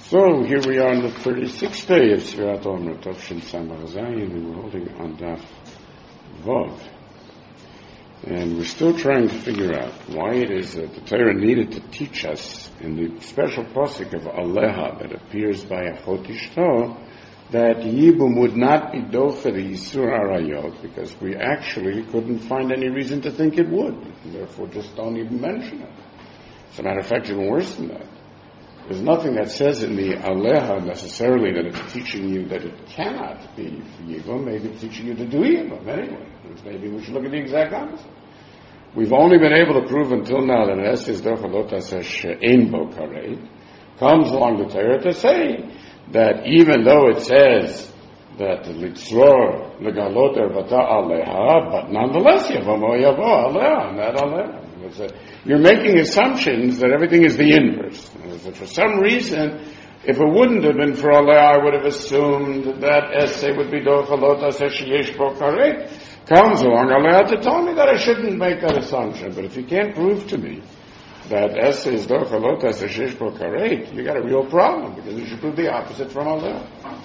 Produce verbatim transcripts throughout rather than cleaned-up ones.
So here we are on the thirty-sixth day of Sfirat Omer, Tovshin Samach Zayin, and we're holding on Daf Vav. And we're still trying to figure out why it is that the Torah needed to teach us in the special pasuk of Aleha that appears by Achot Ishto that Yibum would not be docha the Yisur Arayot because we actually couldn't find any reason to think it would. And therefore just don't even mention it. As a matter of fact, even worse than that. There's nothing that says in the Aleha necessarily that it's teaching you that it cannot be for Yibum. Maybe it's teaching you to do Yibum anyway. Maybe we should look at the exact opposite. We've only been able to prove until now that Es is Dochalot She'ein Bo Kareit comes along the Torah to say that even though it says that Litzror Legalot Ervata Aleha, but nonetheless Yavamo Yavo Aleha, not Aleha. You're making assumptions that everything is the inverse. For some reason, if it wouldn't have been for Allah, I would have assumed that essay would be Dochalot She'ein Bo Kareit. Comes along, Allah to tell me that I shouldn't make that assumption. But if you can't prove to me that essay is Dochalot She'ein Bo Kareit, you got a real problem because you should prove the opposite from Allah.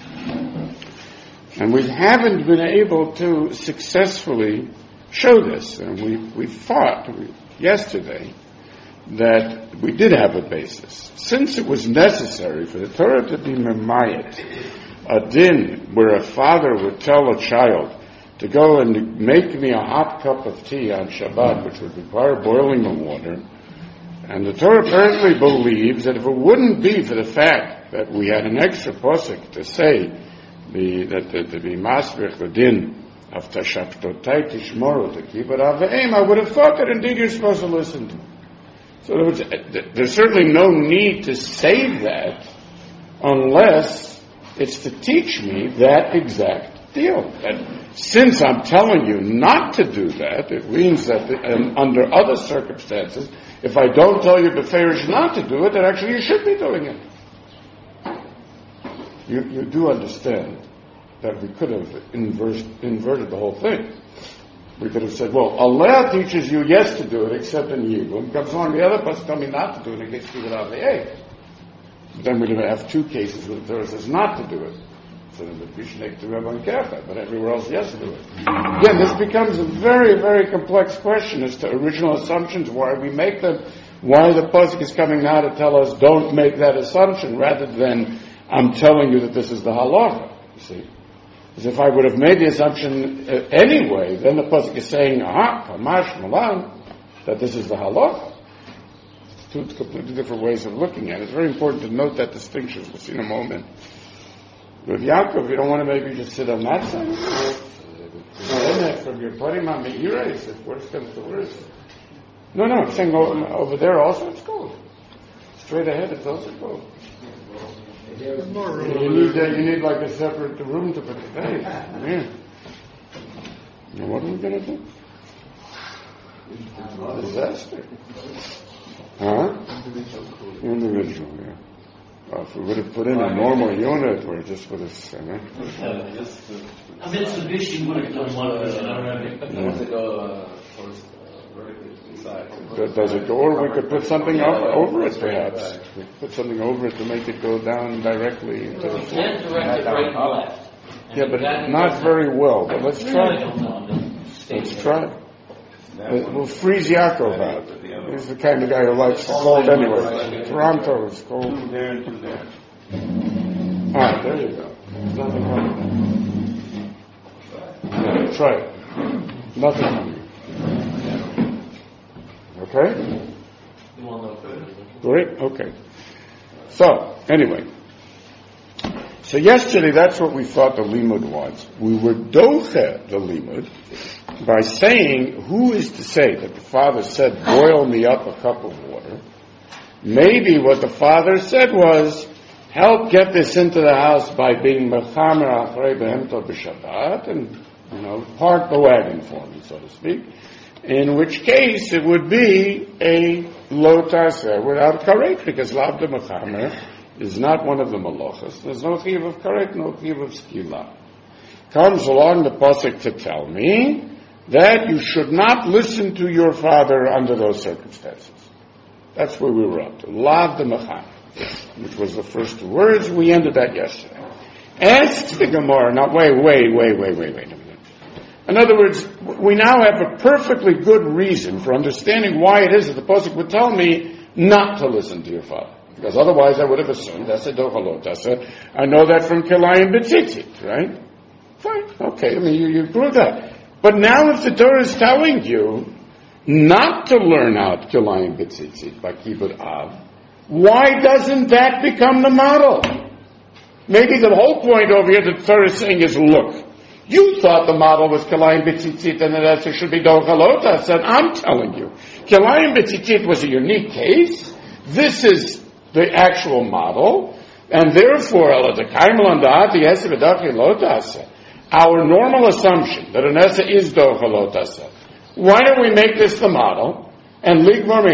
And we haven't been able to successfully show this. And we we thought we, yesterday that we did have a basis. Since it was necessary for the Torah to be memayet, a din where a father would tell a child to go and make me a hot cup of tea on Shabbat, which would require boiling the water, and the Torah apparently believes that if it wouldn't be for the fact that we had an extra posuk to say the, that the, to be masbich the din of Tashaftotai Tishmoru, to keep it aveim, I would have thought that indeed you're supposed to listen to it. So there was, there's certainly no need to say that unless it's to teach me that exact deal. That since I'm telling you not to do that, it means that the, um, under other circumstances, if I don't tell you beferish not to do it, then actually you should be doing it. You, you do understand that we could have inversed, inverted the whole thing. We could have said, well, Allah teaches you yes to do it, except in Yibum. Comes along the other person tell me not to do it, and it gets figured out the A. Then we're going to have two cases where the Torah says not to do it. So then the Bishnek to Rabban Kerfa, but everywhere else yes to do it. Again, this becomes a very, very complex question as to original assumptions, why we make them, why the pasuk is coming now to tell us don't make that assumption, rather than I'm telling you that this is the halacha. You see? As if I would have made the assumption uh, anyway, then the pasuk is saying, aha, kamash malan, that this is the halacha. It's two completely different ways of looking at it. It's very important to note that distinction. We'll see in a moment. With Yaakov, you don't want to maybe just sit on that side. Then from your putting on the erase, if worse comes to worse. No, no, I'm saying over there also it's cold. Straight ahead it's also cold. You need, uh, you need like a separate room to put the thing. Yeah. Now what are we going to do? Disaster. Huh? Individual, yeah. Well, if we would have put in a normal unit, or just would have, you know. A Mitsubishi would have done one of us in Arabic. Does it go first vertically inside? Does it go, or we could put something up over it, perhaps. We could put something over it to make it go down directly into the floor. And direct it right and left. Yeah, but not very well. But let's try. Let's try. We'll freeze Yaakov out. He's the kind of guy who likes the cold anyway. Toronto is cold. Alright, there you go. There's nothing wrong with that. Yeah, try it. Nothing wrong. Okay? Great? Okay. So, anyway. So yesterday, that's what we thought the limud was. We were doche the limud by saying, who is to say that the father said, boil me up a cup of water? Maybe what the father said was, help get this into the house by being mechamer achrei behemto b'shabbat, and, you know, park the wagon for me, so to speak. In which case, it would be a lo taseh without kareit, because lav de mechamer is not one of the malachas. There's no chiyuv of kareit, no chiyuv of skila. Comes along the pasuk to tell me that you should not listen to your father under those circumstances. That's where we were up to. Lav de macham. which was the first two words. We ended that yesterday. Asks the Gemara, now wait, wait, wait, wait, wait, wait a minute. In other words, we now have a perfectly good reason for understanding why it is that the Pasuk would tell me not to listen to your father. Because otherwise I would have assumed, that's a dochalot, that's a, I know that from Kilayim B'tzitzit, right? Fine, okay, I mean, you, you prove that. But now if the Torah is telling you not to learn out Kilayim B'tzitzit by Kibbud Av, why doesn't that become the model? Maybe the whole point over here that the Torah is saying is, look, you thought the model was Kilayim B'tzitzit and that it should be dochalot. I said, I'm telling you, Kilayim B'tzitzit was a unique case. This is the actual model, and therefore, our normal assumption that an essa is dochalot asa. Why don't we make this the model and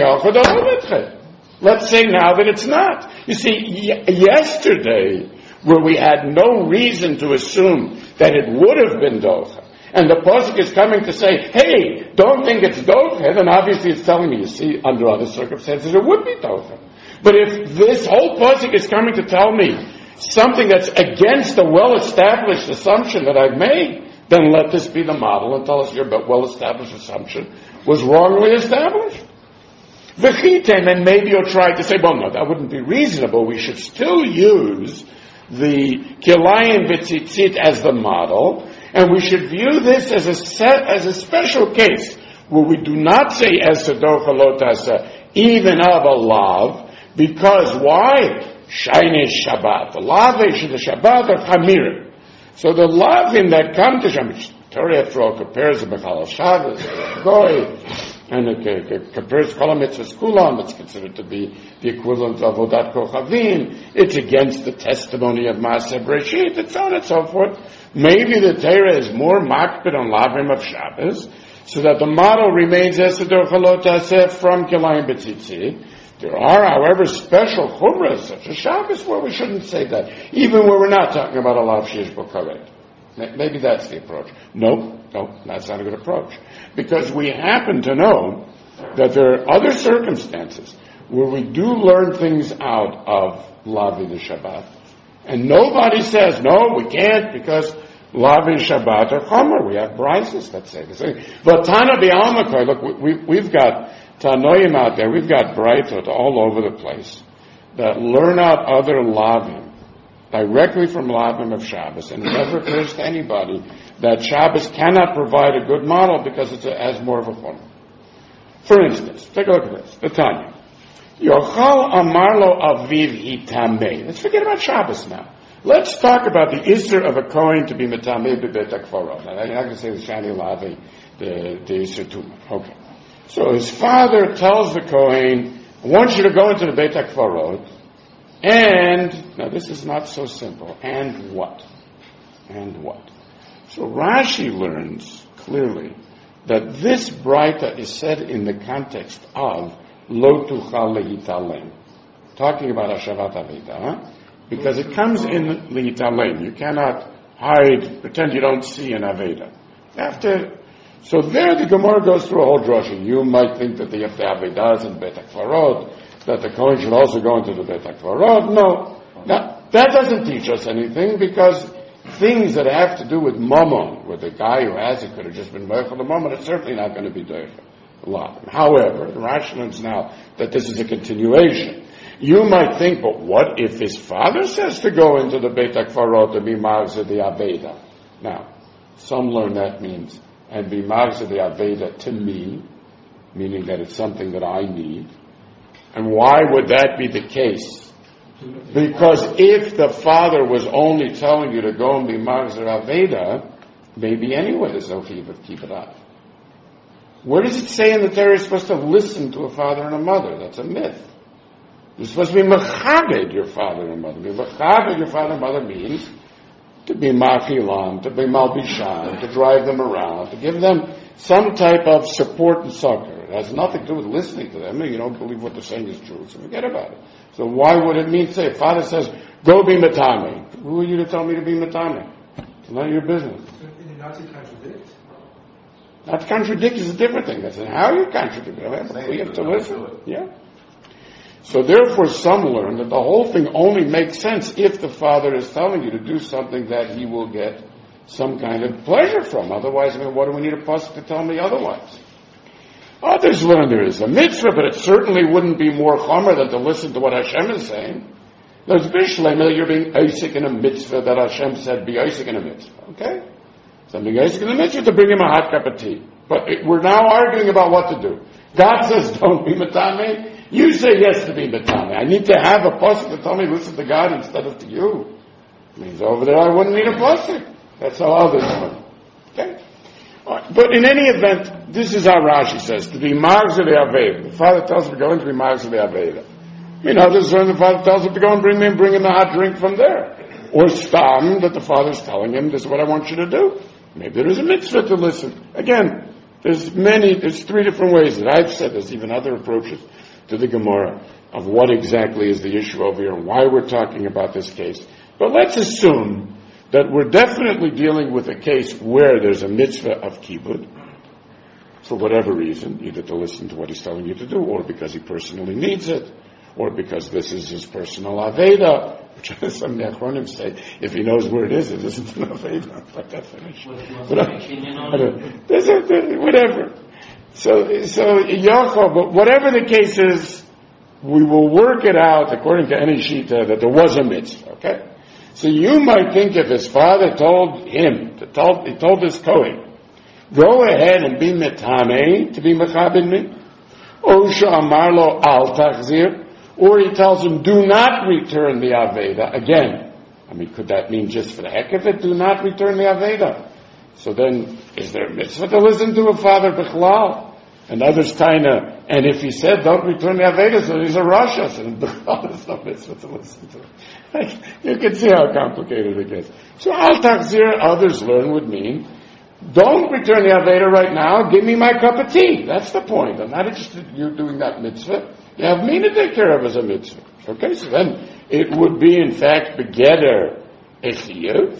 let's say now that it's not. You see, y- yesterday, where we had no reason to assume that it would have been docha, and the pasuk is coming to say, hey, don't think it's docha, then obviously it's telling me, you see, under other circumstances it would be docha. But if this whole pasuk is coming to tell me something that's against the well-established assumption that I've made, then let this be the model and tell us your well-established assumption was wrongly established. V'chitem, and maybe you'll try to say, well, no, that wouldn't be reasonable. We should still use the Kilayim B'tzitzit as the model, and we should view this as a set, as a special case where we do not say as dochalot asa, even of a lav, because why? Shine Shabbat. The lavish of the Shabbat are chamirim. So the lavim that come to Shabbat, Torah after all compares the Mechal Shabbos, Goy, and it compares Kol HaMitzvahs Kulam. It's considered to be the equivalent of Vodat Kochavim. It's against the testimony of Maaseh Breshit, and so on and so forth. Maybe the Torah is more makpid on lavim of Shabbos, so that the model remains Esedor Chalot Aseh from Kilayim B'tzitzit. There are, however, special chumras, such as Shabbos, where we shouldn't say that, even where we're not talking about a lav sheyesh bo karet. Maybe that's the approach. No, no, that's not a good approach. Because we happen to know that there are other circumstances where we do learn things out of lavi the Shabbat, and nobody says, no, we can't, because lavi Shabbat are chomer. We have brises that say this. But Tana b'almakor, look, we, we've got Tanoim out there, we've got Breitot all over the place that learn out other lavim directly from lavim of Shabbos, and it never occurs to anybody that Shabbos cannot provide a good model because it has more of a form. For instance, take a look at this, the Tanya. Yochal amarlo aviv itamei. Let's forget about Shabbos now. Let's talk about the Isser of a Kohen to be metamei bebet hakvarot. Now, I'm not going to say the Shani Lavi, the, the Isser Tumah. Okay. So his father tells the Kohen, I want you to go into the Beit HaKvarot, and, now this is not so simple, and what? And what? So Rashi learns clearly that this Braita is said in the context of Lo Tuchal Lehitalem, talking about Hashavat Aveda, because it comes in Lehitalem. You cannot hide, pretend you don't see an Aveda. You have to. So there the Gemara goes through a whole drasha. You might think that they have to have Avedas in Beit HaKvarot, that the Kohen should also go into the Beit HaKvarot. No. Now, that doesn't teach us anything, because things that have to do with Mammon, where the guy who has it could have just been Meichel the Mammon, it's certainly not going to be Deichel. A lot. However, the Rashi learns now that this is a continuation. You might think, but what if his father says to go into the Beit HaKvarot to be Marza the Aveda? Now, some learn that means and be Marza the Aveda to me, meaning that it's something that I need. And why would that be the case? Because if the father was only telling you to go and be Marza Aveda, maybe anyway there's no chiv of keep it up. Where does it say in the Torah you're supposed to listen to a father and a mother? That's a myth. You're supposed to be mechabed your father and mother. Be mechabed your father and mother means to be machilam, to be malbishan, to drive them around, to give them some type of support and succor. It has nothing to do with listening to them. You don't believe what they're saying is true, so forget about it. So why would it mean, say, if father says, go be matame? Who are you to tell me to be matame? It's none of your business. Did not contradict? Not contradict is a different thing. That's how you contradict. We have to listen. Yeah. So therefore some learn that the whole thing only makes sense if the father is telling you to do something that he will get some kind of pleasure from. Otherwise, I mean, what do we need a pasuk to tell me otherwise? Others learn there is a mitzvah, but it certainly wouldn't be more chomer than to listen to what Hashem is saying. There's Bishlema, you're being Isaac in a mitzvah that Hashem said be Isaac in a mitzvah. Okay? So being Isaac in a mitzvah to bring him a hot cup of tea. But it, we're now arguing about what to do. God says don't be matame. You say yes to be matame. I need to have a pasuk to tell me listen to God instead of to you. It means over there I wouldn't need a pasuk. That's how others learn. Okay? Right. But in any event, this is how Rashi says, to be Magzeh Aveda. The father tells him to go and to be Magzeh Aveda. I mean, others learn the father tells him to go and bring me and bring him a hot drink from there. Or Stam, that the father's telling him, this is what I want you to do. Maybe there is a mitzvah to listen. Again, there's many, there's three different ways that I've said, there's even other approaches to the Gemara of what exactly is the issue over here and why we're talking about this case. But let's assume that we're definitely dealing with a case where there's a mitzvah of kibud, for whatever reason, either to listen to what he's telling you to do, or because he personally needs it, or because this is his personal aveda, which some Nechronim say, if he knows where it is, it isn't an aveda, by definition. But, uh, there's a, there's, whatever. So, so Yaakov, but whatever the case is, we will work it out according to any shita that there was a mitzvah, okay? So you might think if his father told him, to told, he told this Kohen, go ahead and be metame, to be mechabed me, or amarlo al tachzir, or he tells him, do not return the aveda. Again, I mean, could that mean just for the heck of it, do not return the aveda? So then, is there a mitzvah to listen to a father b'chlal? And others kinda, and if he said, don't return the aveda, so he's a rasha, so b'chlal there's no mitzvah to listen to. You can see how complicated it gets. So al takzir, others learn, would mean, don't return the aveda right now, give me my cup of tea. That's the point. I'm not interested in you doing that mitzvah. You have me to take care of as a mitzvah. Okay, so then it would be in fact begeder echiyuv.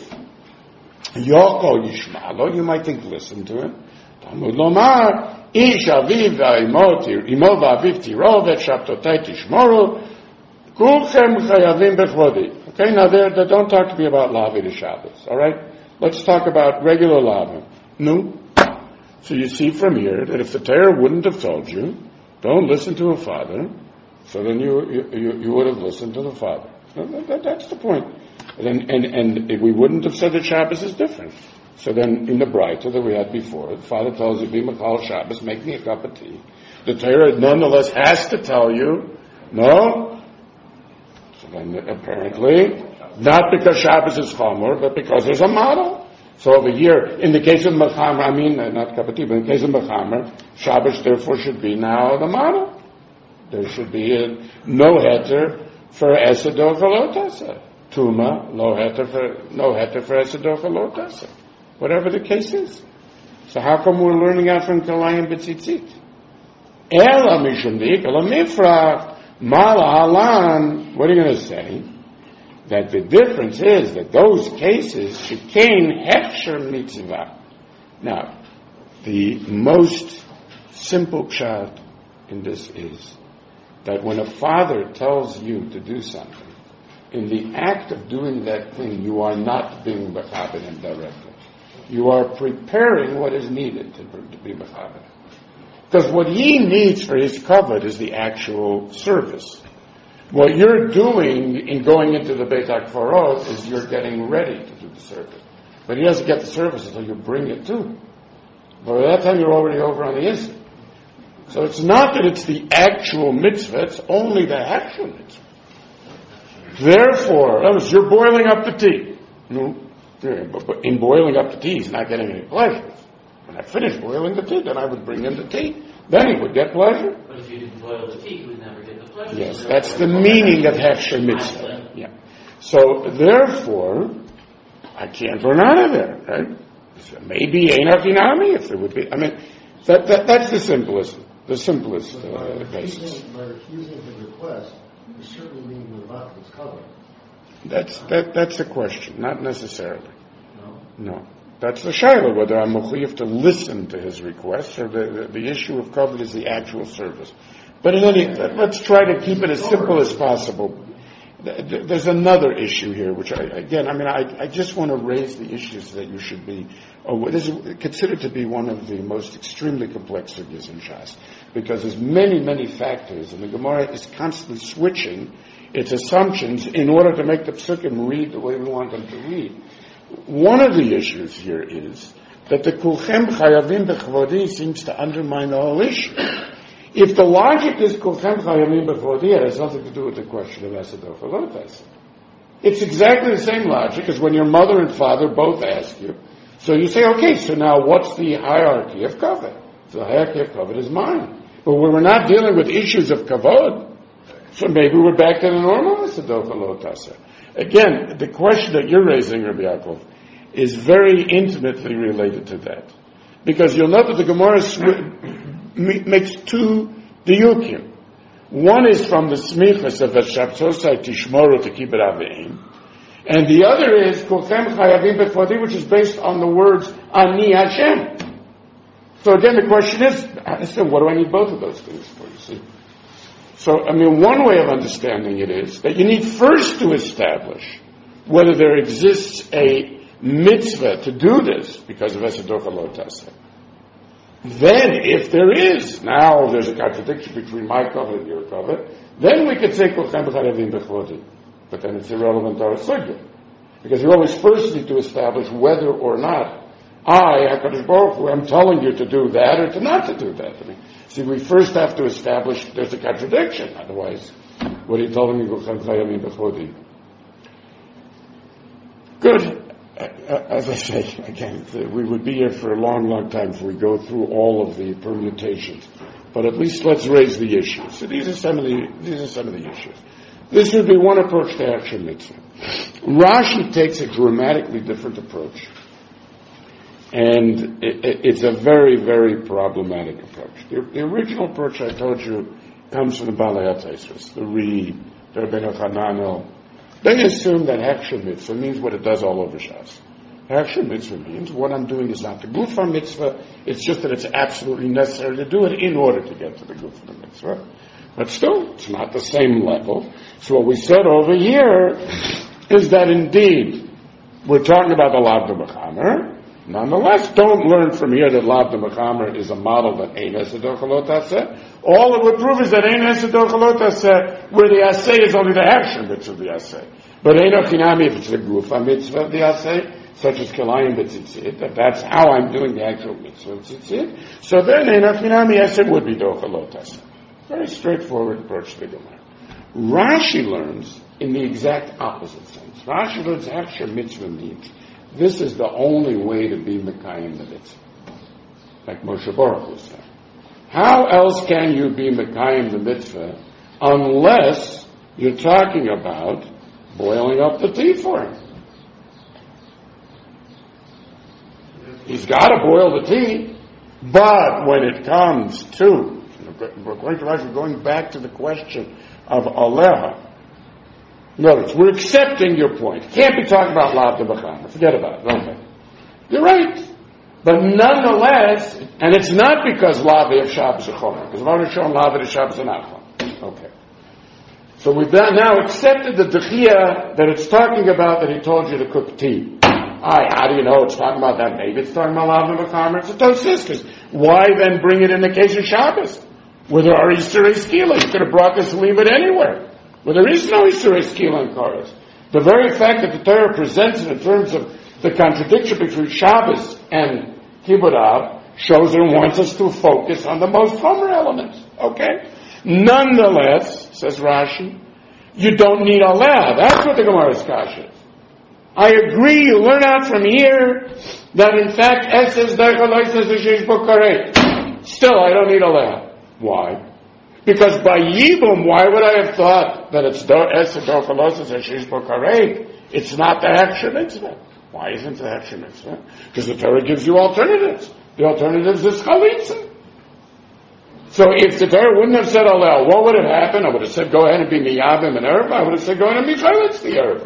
Yoko yishmalo, you might think, listen to him. Talmud lomar, ish aviv v'imot, imo v'aviv tirovet, shabtotai tishmoru, kulchem chayavim bechvodi. Okay, now there, there, don't talk to me about lavi to Shabbos, alright? Let's talk about regular lavi. No? So you see from here that if the Torah wouldn't have told you, don't listen to a father, so then you you, you would have listened to the father. That, that, that's the point. And, and, and we wouldn't have said that Shabbos is different. So then in the Braita that we had before, the father tells you, be Machal Shabbos, make me a cup of tea. The Torah nonetheless has to tell you, no. So then apparently, not because Shabbos is Chomer, but because there's a model. So over here, in the case of Mechamer, I mean, not cup of tea, but in the case of Mechamer, Shabbos therefore should be now the model. There should be a no heter for Esed or Chalotasa. Tuma, no heter for, no heter for Esed or Chalotasa. Whatever the case is. So how come we're learning out from Kalayim B'tzitzit? Ela mishum dik, ela mifrach, mala halan, what are you going to say? That the difference is that those cases shekain hefsher mitzvah. Now, the most simple pshat in this is that when a father tells you to do something, in the act of doing that thing, you are not being mechaber him directly. You are preparing what is needed to, to be mechaber. Because what he needs for his covet is the actual service. What you're doing in going into the Beit HaKfarot is you're getting ready to do the service. But he doesn't get the service until you bring it to him. But by that time you're already over on the instant. So it's not that it's the actual mitzvah, it's only the actual mitzvah. Therefore, notice, you're boiling up the tea. No, but in boiling up the tea, he's not getting any pleasure. When I finish boiling the tea, then I would bring him the tea. Then he would get pleasure. But if you didn't boil the tea, you would never get the pleasure. Yes, that's the meaning of Hefsher Mitzvah. Yeah. So, therefore, I can't run out of there, right? So maybe Einach Inami, if there would be. I mean, that, that that's the simplest, the simplest uh, basis. By refusing the request, you certainly mean the Rav is covered. That's that. That's the question, not necessarily. No. No. That's the shayla, whether I'm mechuyev to listen to his requests, or the, the, the issue of covet is the actual service. But in any, let's try to keep it as simple as possible. There's another issue here, which I, again, I mean, I, I just want to raise the issues that you should be, oh, this is considered to be one of the most extremely complex figures in Shas, because there's many, many factors, and the Gemara is constantly switching its assumptions in order to make the psukim read the way we want them to read. One of the issues here is that the Kulchem Chayavim B'Chvodi seems to undermine the whole issue. If the logic is Kulchem Chayavim B'Chvodi, it has nothing to do with the question of Esadoch Alotas. It's exactly the same logic as when your mother and father both ask you. So you say, okay, so now what's the hierarchy of kavod? So the hierarchy of kavod is mine. But when we're not dealing with issues of kavod, so maybe we're back to the normal Esadoch Alotas. Again, the question that you're raising, Rabbi Yaakov, is very intimately related to that. Because you'll note that the Gemara sw- makes two diyukim. One is from the smichas of Shabtosai Tishmoru to keep it avein, and the other is Kulchem Chayavim B'Chvodi, which is based on the words Ani Hashem. So again, the question is, so what do I need both of those things for, you see? So, I mean, one way of understanding it is that you need first to establish whether there exists a mitzvah to do this because of Esadoch Alotas. Then, if there is, now there's a contradiction between my covenant and your covenant, then we could say Kulchem Chayavim B'Chvodi. But then it's irrelevant to our sugya. Because you always first need to establish whether or not I, HaKadosh Baruch Hu, am telling you to do that or to not to do that. I mean, see, we first have to establish there's a contradiction. Otherwise, what are you telling me, Kulchem Chayavim B'Chvodi? Good. As I say, again, we would be here for a long, long time if we go through all of the permutations. But at least let's raise the issues. So these are some of the, these are some of the issues. This would be one approach to action mitzvah. Rashi takes a dramatically different approach. And it, it, it's a very, very problematic approach. The, the original approach, I told you, comes from the Balei HaTosfos, the Reed, the Rabbeinu Hananel. They assume that Hechsher mitzvah means what it does all over Shas. Hechsher mitzvah means what I'm doing is not the Gufa mitzvah, it's just that it's absolutely necessary to do it in order to get to the Gufa mitzvah. But still, it's not the same level. So what we said over here is that indeed, we're talking about the Lavda Mechamer. Nonetheless, don't learn from here that Lavda Mechamer is a model that Ein Esadoch Alotas. All it would prove is that Ein Esadoch Alotas, where the Aseh is only the action mitzvah of the Aseh. But Ein Ochinami, if it's the Gufa mitzvah of the Aseh, such as Kilayim B'tzitzit, that that's how I'm doing the actual mitzvah of Tzitzit, so then Ein Ochinami Aseh would be Doch Alotas. Very straightforward approach to the Gemara. Rashi learns in the exact opposite sense. Rashi learns Hechsher mitzvah means this is the only way to be Mekayim the mitzvah. Like Moshe Baruch Hu said. How else can you be Mekayim the mitzvah unless you're talking about boiling up the tea for him? He's got to boil the tea, but when it comes to, we're going to we're going back to the question of Aleha. Notice, we're accepting your point. Can't be talking about Lavda Mechamer. Forget about it. Okay. You're right. But nonetheless, and it's not because Lavda of Shabbos is Chomer, because I've already shown Lavda of Shabbos is not Chomer. Okay. So we've now accepted the Dechia that it's talking about that he told you to cook tea. Aye, how do you know it's talking about that? Maybe it's talking about Lavda Mechamer. It's a Tosfos, because why then bring it in the case of Shabbos? Where there are Yisrei Skila. You could have brought this and leave it anywhere. Well, there is no Yisrei Skila in Koros. The very fact that the Torah presents it in terms of the contradiction between Shabbos and Kibbutz Av shows it wants us to focus on the most Chomer elements. Okay? Nonetheless, says Rashi, you don't need Aleh. That's what the Gemara's Kash is. I agree, you learn out from here that in fact, Eses Dechalois says the Sheish Bokarei. Still, I don't need Aleh. Why? Because by Yibum, why would I have thought that it's Eser Dochalosis and Sheish Bokarei? It's not the Hechsher mitzvah. Why isn't the Hechsher mitzvah? Because the Torah gives you alternatives. The alternatives is Chalitza. So if the Torah wouldn't have said Alel, what would have happened? I would have said go ahead and be Miyavim and Erva. I would have said go ahead and be Chalitz the Erva.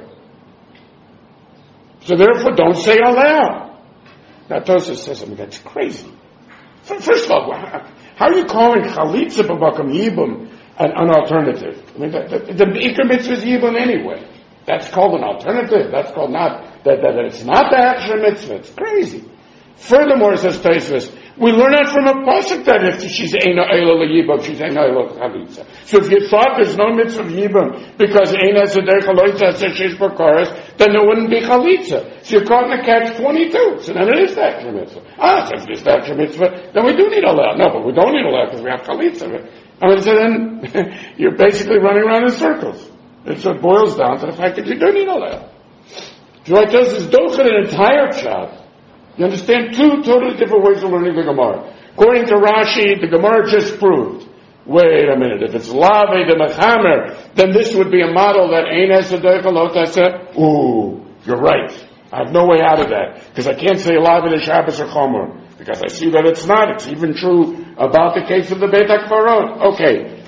So therefore don't say Alel. Now Tosfos says something that's crazy. First of all, How are you calling chalitza b'makam yibum an, an alternative? I mean, the, the, the ikar mitzvah is yibum anyway. That's called an alternative. That's called not, that, that, that it's not the actual mitzvah. It's crazy. Furthermore, says Tosfos, we learn that from a pasuk that if she's eina eila yibum, she's eina eila chalitza. So if you thought there's no mitzvah of yibum because eina seder chalitza says she's bakaris, then there wouldn't be chalitza. So you're caught in a catch twenty-two. So then it is the actual mitzvah. Ah, so if it's the actual mitzvah, then we do need a aleh. No, but we don't need a aleh because we have chalitza. I mean, so then you're basically running around in circles. It so boils down to the fact that you don't need a aleh. So what does is doche an entire pshat. You understand? Two totally different ways of learning the Gemara. According to Rashi, the Gemara just proved. Wait a minute. If it's lave de mechamer, then this would be a model that ain't as a deicha. Ooh, you're right. I have no way out of that because I can't say lave de Shabbos or chomer because I see that it's not. It's even true about the case of the Beit HaKvarot. Okay.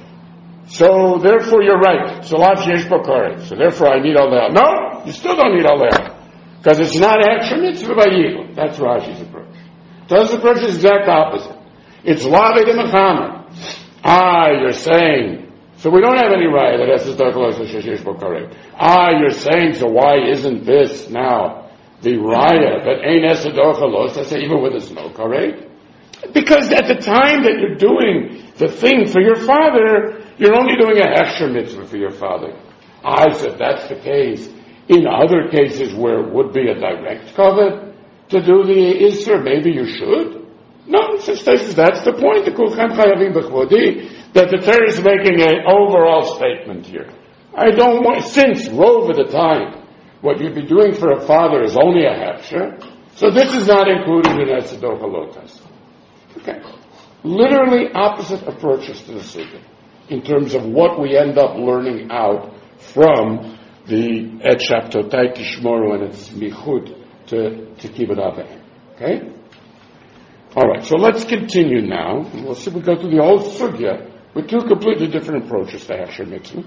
So therefore, you're right. So lav sheyesh bakaret. So therefore, I need aleh. No, you still don't need aleh. Because it's not actual mitzvah by Yigul. That's Rashi's approach. Tosfos' approach is the exact opposite. It's lave de mechamer. Ah, you're saying, so we don't have any raya that has this darkalos sheshesh bokaret. Ah, you're saying, so why isn't this now the raya that ain't esadochalos, I say even with a snow karet? Because at the time that you're doing the thing for your father, you're only doing a extra mitzvah for your father. I said, that's the case. In other cases where it would be a direct covet to do the Isser, maybe you should. No, says that's the point. The Kulchem Chayavim B'chvodi, that the Torah is making an overall statement here. I don't want, since rove of the time, what you'd be doing for a father is only a hefsher, so this is not included in Etzedok Halotas. Okay. Literally opposite approaches to the Sugya in terms of what we end up learning out from the Et Shabtotai Tishmoru and its Michud to, to keep it up. Okay? Alright, so let's continue now. We'll see, we go through the whole Sugya with two completely different approaches to Hechsher Mitzvah.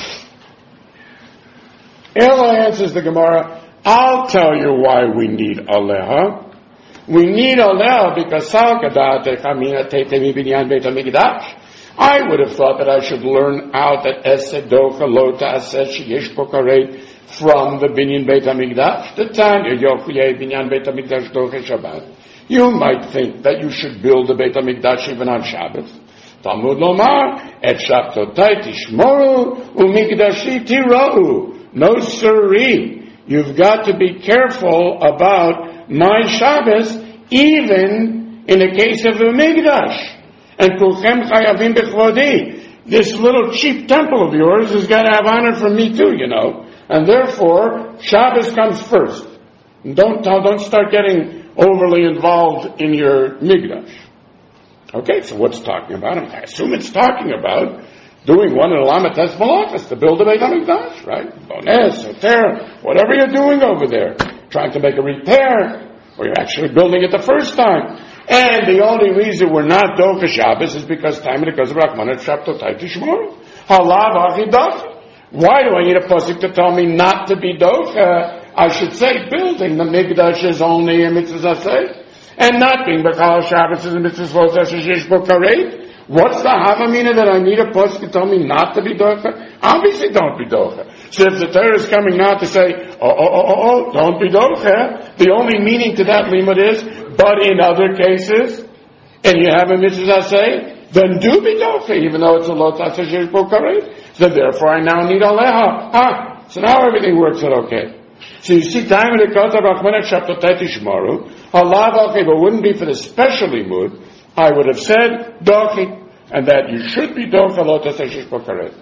Ela answers the Gemara, I'll tell you why we need Aleha. We need Aleha because Sal Kadate Chamina Teitemi Binyan Beit HaMikdash. I would have thought that I should learn out that Esedocha Lota Ases Sheyesh Pokarei from the Binyan Beit HaMikdash. The Tanya Yochye Binyan Beit HaMikdash Doche Shabbat. You might think that you should build the Beit HaMikdash even on Shabbos. Talmud Lomar Et Shabtotai Tishmoru Umikdashi Tirau. No siree. You've got to be careful about my Shabbos even in the case of the Mikdash. And kulchem chayavim b'chvodi. This little cheap temple of yours has got to have honor from me too, you know. And therefore, Shabbos comes first. And don't don't start getting overly involved in your Mikdash. Okay, so what's talking about? I assume it's talking about doing one in Alamates Malachas to build a Beit HaMikdash, right? Bones, Soter, whatever you're doing over there. Trying to make a repair, or you're actually building it the first time. And the only reason we're not Docha Shabbos is because time of the Gazar Rachman Shabtotai Tishmoru. Halav Achidach. Why do I need a pasuk to tell me not to be Docha? I should say building the Mikdash is only a mitzvah say, and not being B'chal Shabbos is a mitzvah Sheshesh Bokarei. What's the Havamina that I need a pasuk to tell me not to be Docha? Obviously don't be Docha. So if the Torah is coming now to say, oh, oh, oh, oh, oh, don't be Docha, the only meaning to that limud is, but in other cases, and you have a mitzvah say, then do be docha, even though it's a lo taseh sheyesh bo karet. So therefore, I now need aleha. Ah, so now everything works out okay. So you see, time in the Gazar Rachman Shabtotai Tishmoru, halav okay, but wouldn't be for the special limud, I would have said dochi, and that you should be docha lo taseh sheyesh bo karet.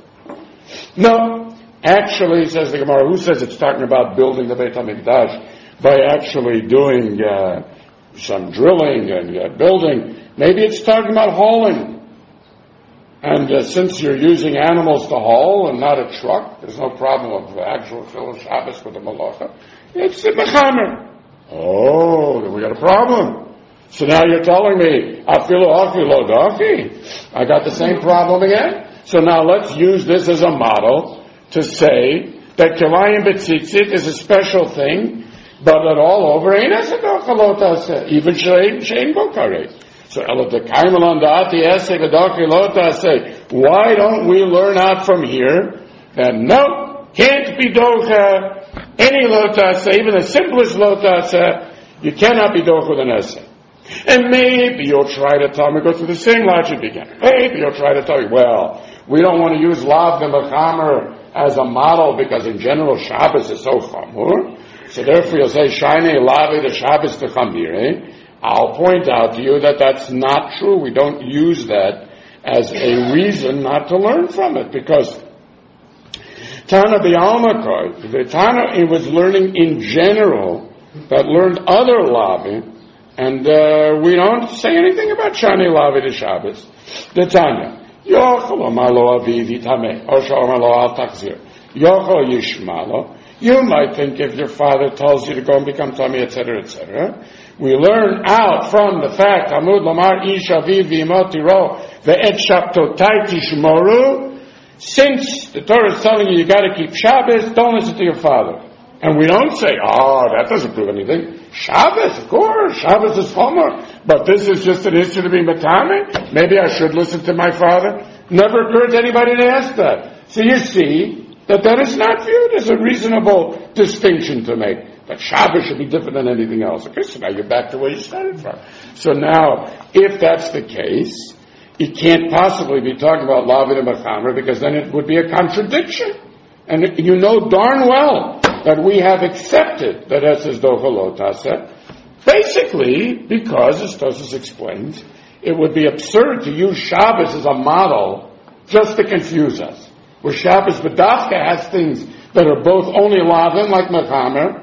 No, actually, says the Gemara, who says it's talking about building the Beit HaMikdash by actually doing uh, some drilling and uh, building? Maybe it's talking about hauling. And uh, since you're using animals to haul and not a truck, there's no problem of actual Chilul Shabbos with the malacha. It's a mechamer. Oh, then we got a problem. So now you're telling me, afilu afi lo dafi. I got the same problem again. So now let's use this as a model to say that Kilayim B'tzitzit is a special thing, but that all over ain't esadocha lo taseh, even shein bo karet. So, why don't we learn out from here that no, can't be docha, any lotasa, even the simplest lotasa, you cannot be docha with an essay. And maybe you'll try to tell me, go through the same logic again. Maybe you'll try to tell me, well, we don't want to use lav de mechamer as a model because in general Shabbos is so chamur. So therefore you'll say, shine lav de Shabbos to chamire. I'll point out to you that that's not true. We don't use that as a reason not to learn from it, because Tana B'Almakar, the Tana it was learning in general that learned other lavi, and uh, we don't say anything about Shani lavi de Shabbos. The Tana, Yochel Omalo Avivi Tameh, Osha Omalo Al Takzir, Yochel Yishmalo. You might think if your father tells you to go and become Tameh, et cetera, et cetera. We learn out from the fact, Amud Lamar Ish Aviv V'imotiro Ve'et Shabtotai Tishmoru. Since the Torah is telling you you got to keep Shabbos, don't listen to your father. And we don't say, oh, that doesn't prove anything. Shabbos, of course, Shabbos is Chomer. But this is just an issue to be Matame. Maybe I should listen to my father. Never occurred to anybody to ask that. So you see that that is not viewed as a reasonable distinction to make. But Shabbos should be different than anything else. Okay, so now you're back to where you started from. So now, if that's the case, it can't possibly be talking about Lavin and Mechamer, because then it would be a contradiction. And you know darn well that we have accepted that Esses Docholotase, basically because, as Tosfos explains, it would be absurd to use Shabbos as a model just to confuse us. Where Shabbos B'dafka has things that are both only Lavin, like Mechamer,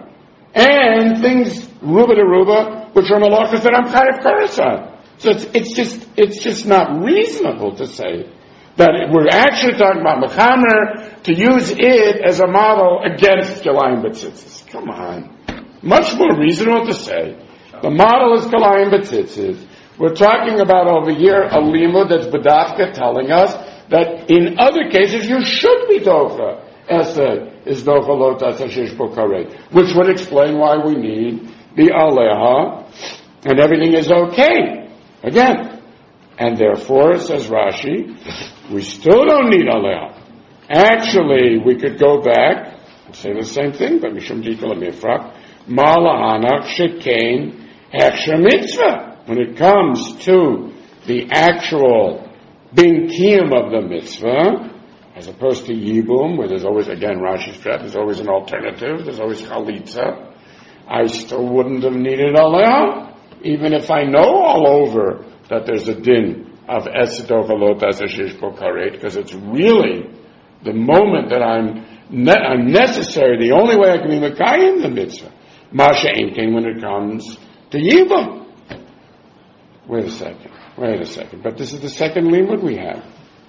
and things Ruba to Ruba, which are Malachas that I'm Chayav Karasan. So it's, it's just it's just not reasonable to say that we're actually talking about Mechamer to use it as a model against Kalayim B'tzitzis. Come on. Much more reasonable to say the model is Kalayim B'tzitzis. We're talking about over here a limud that's B'dafka telling us that in other cases you should be Docha. Esa is Docha Lotas Hashish Bokaret, which would explain why we need the Aleha and everything is okay. Again, and therefore, says Rashi, we still don't need Aleha. Actually, we could go back and say the same thing, but Mishum Dikol Mifrak, Malahanach Shekain Hechsher Mitzvah. When it comes to the actual being kiyum of the mitzvah, as opposed to Yibum, where there's always, again, Rashi's trap, there's always an alternative, there's always Chalitza, I still wouldn't have needed Aleha. Even if I know all over that there's a din of Esidochalot as a Shishbo Karet, because it's really the moment that I'm, ne- I'm necessary, the only way I can be Mekayim the mitzvah. Masha Einkein when it comes to Yibam. Wait a second, wait a second. But this is the second limud we have.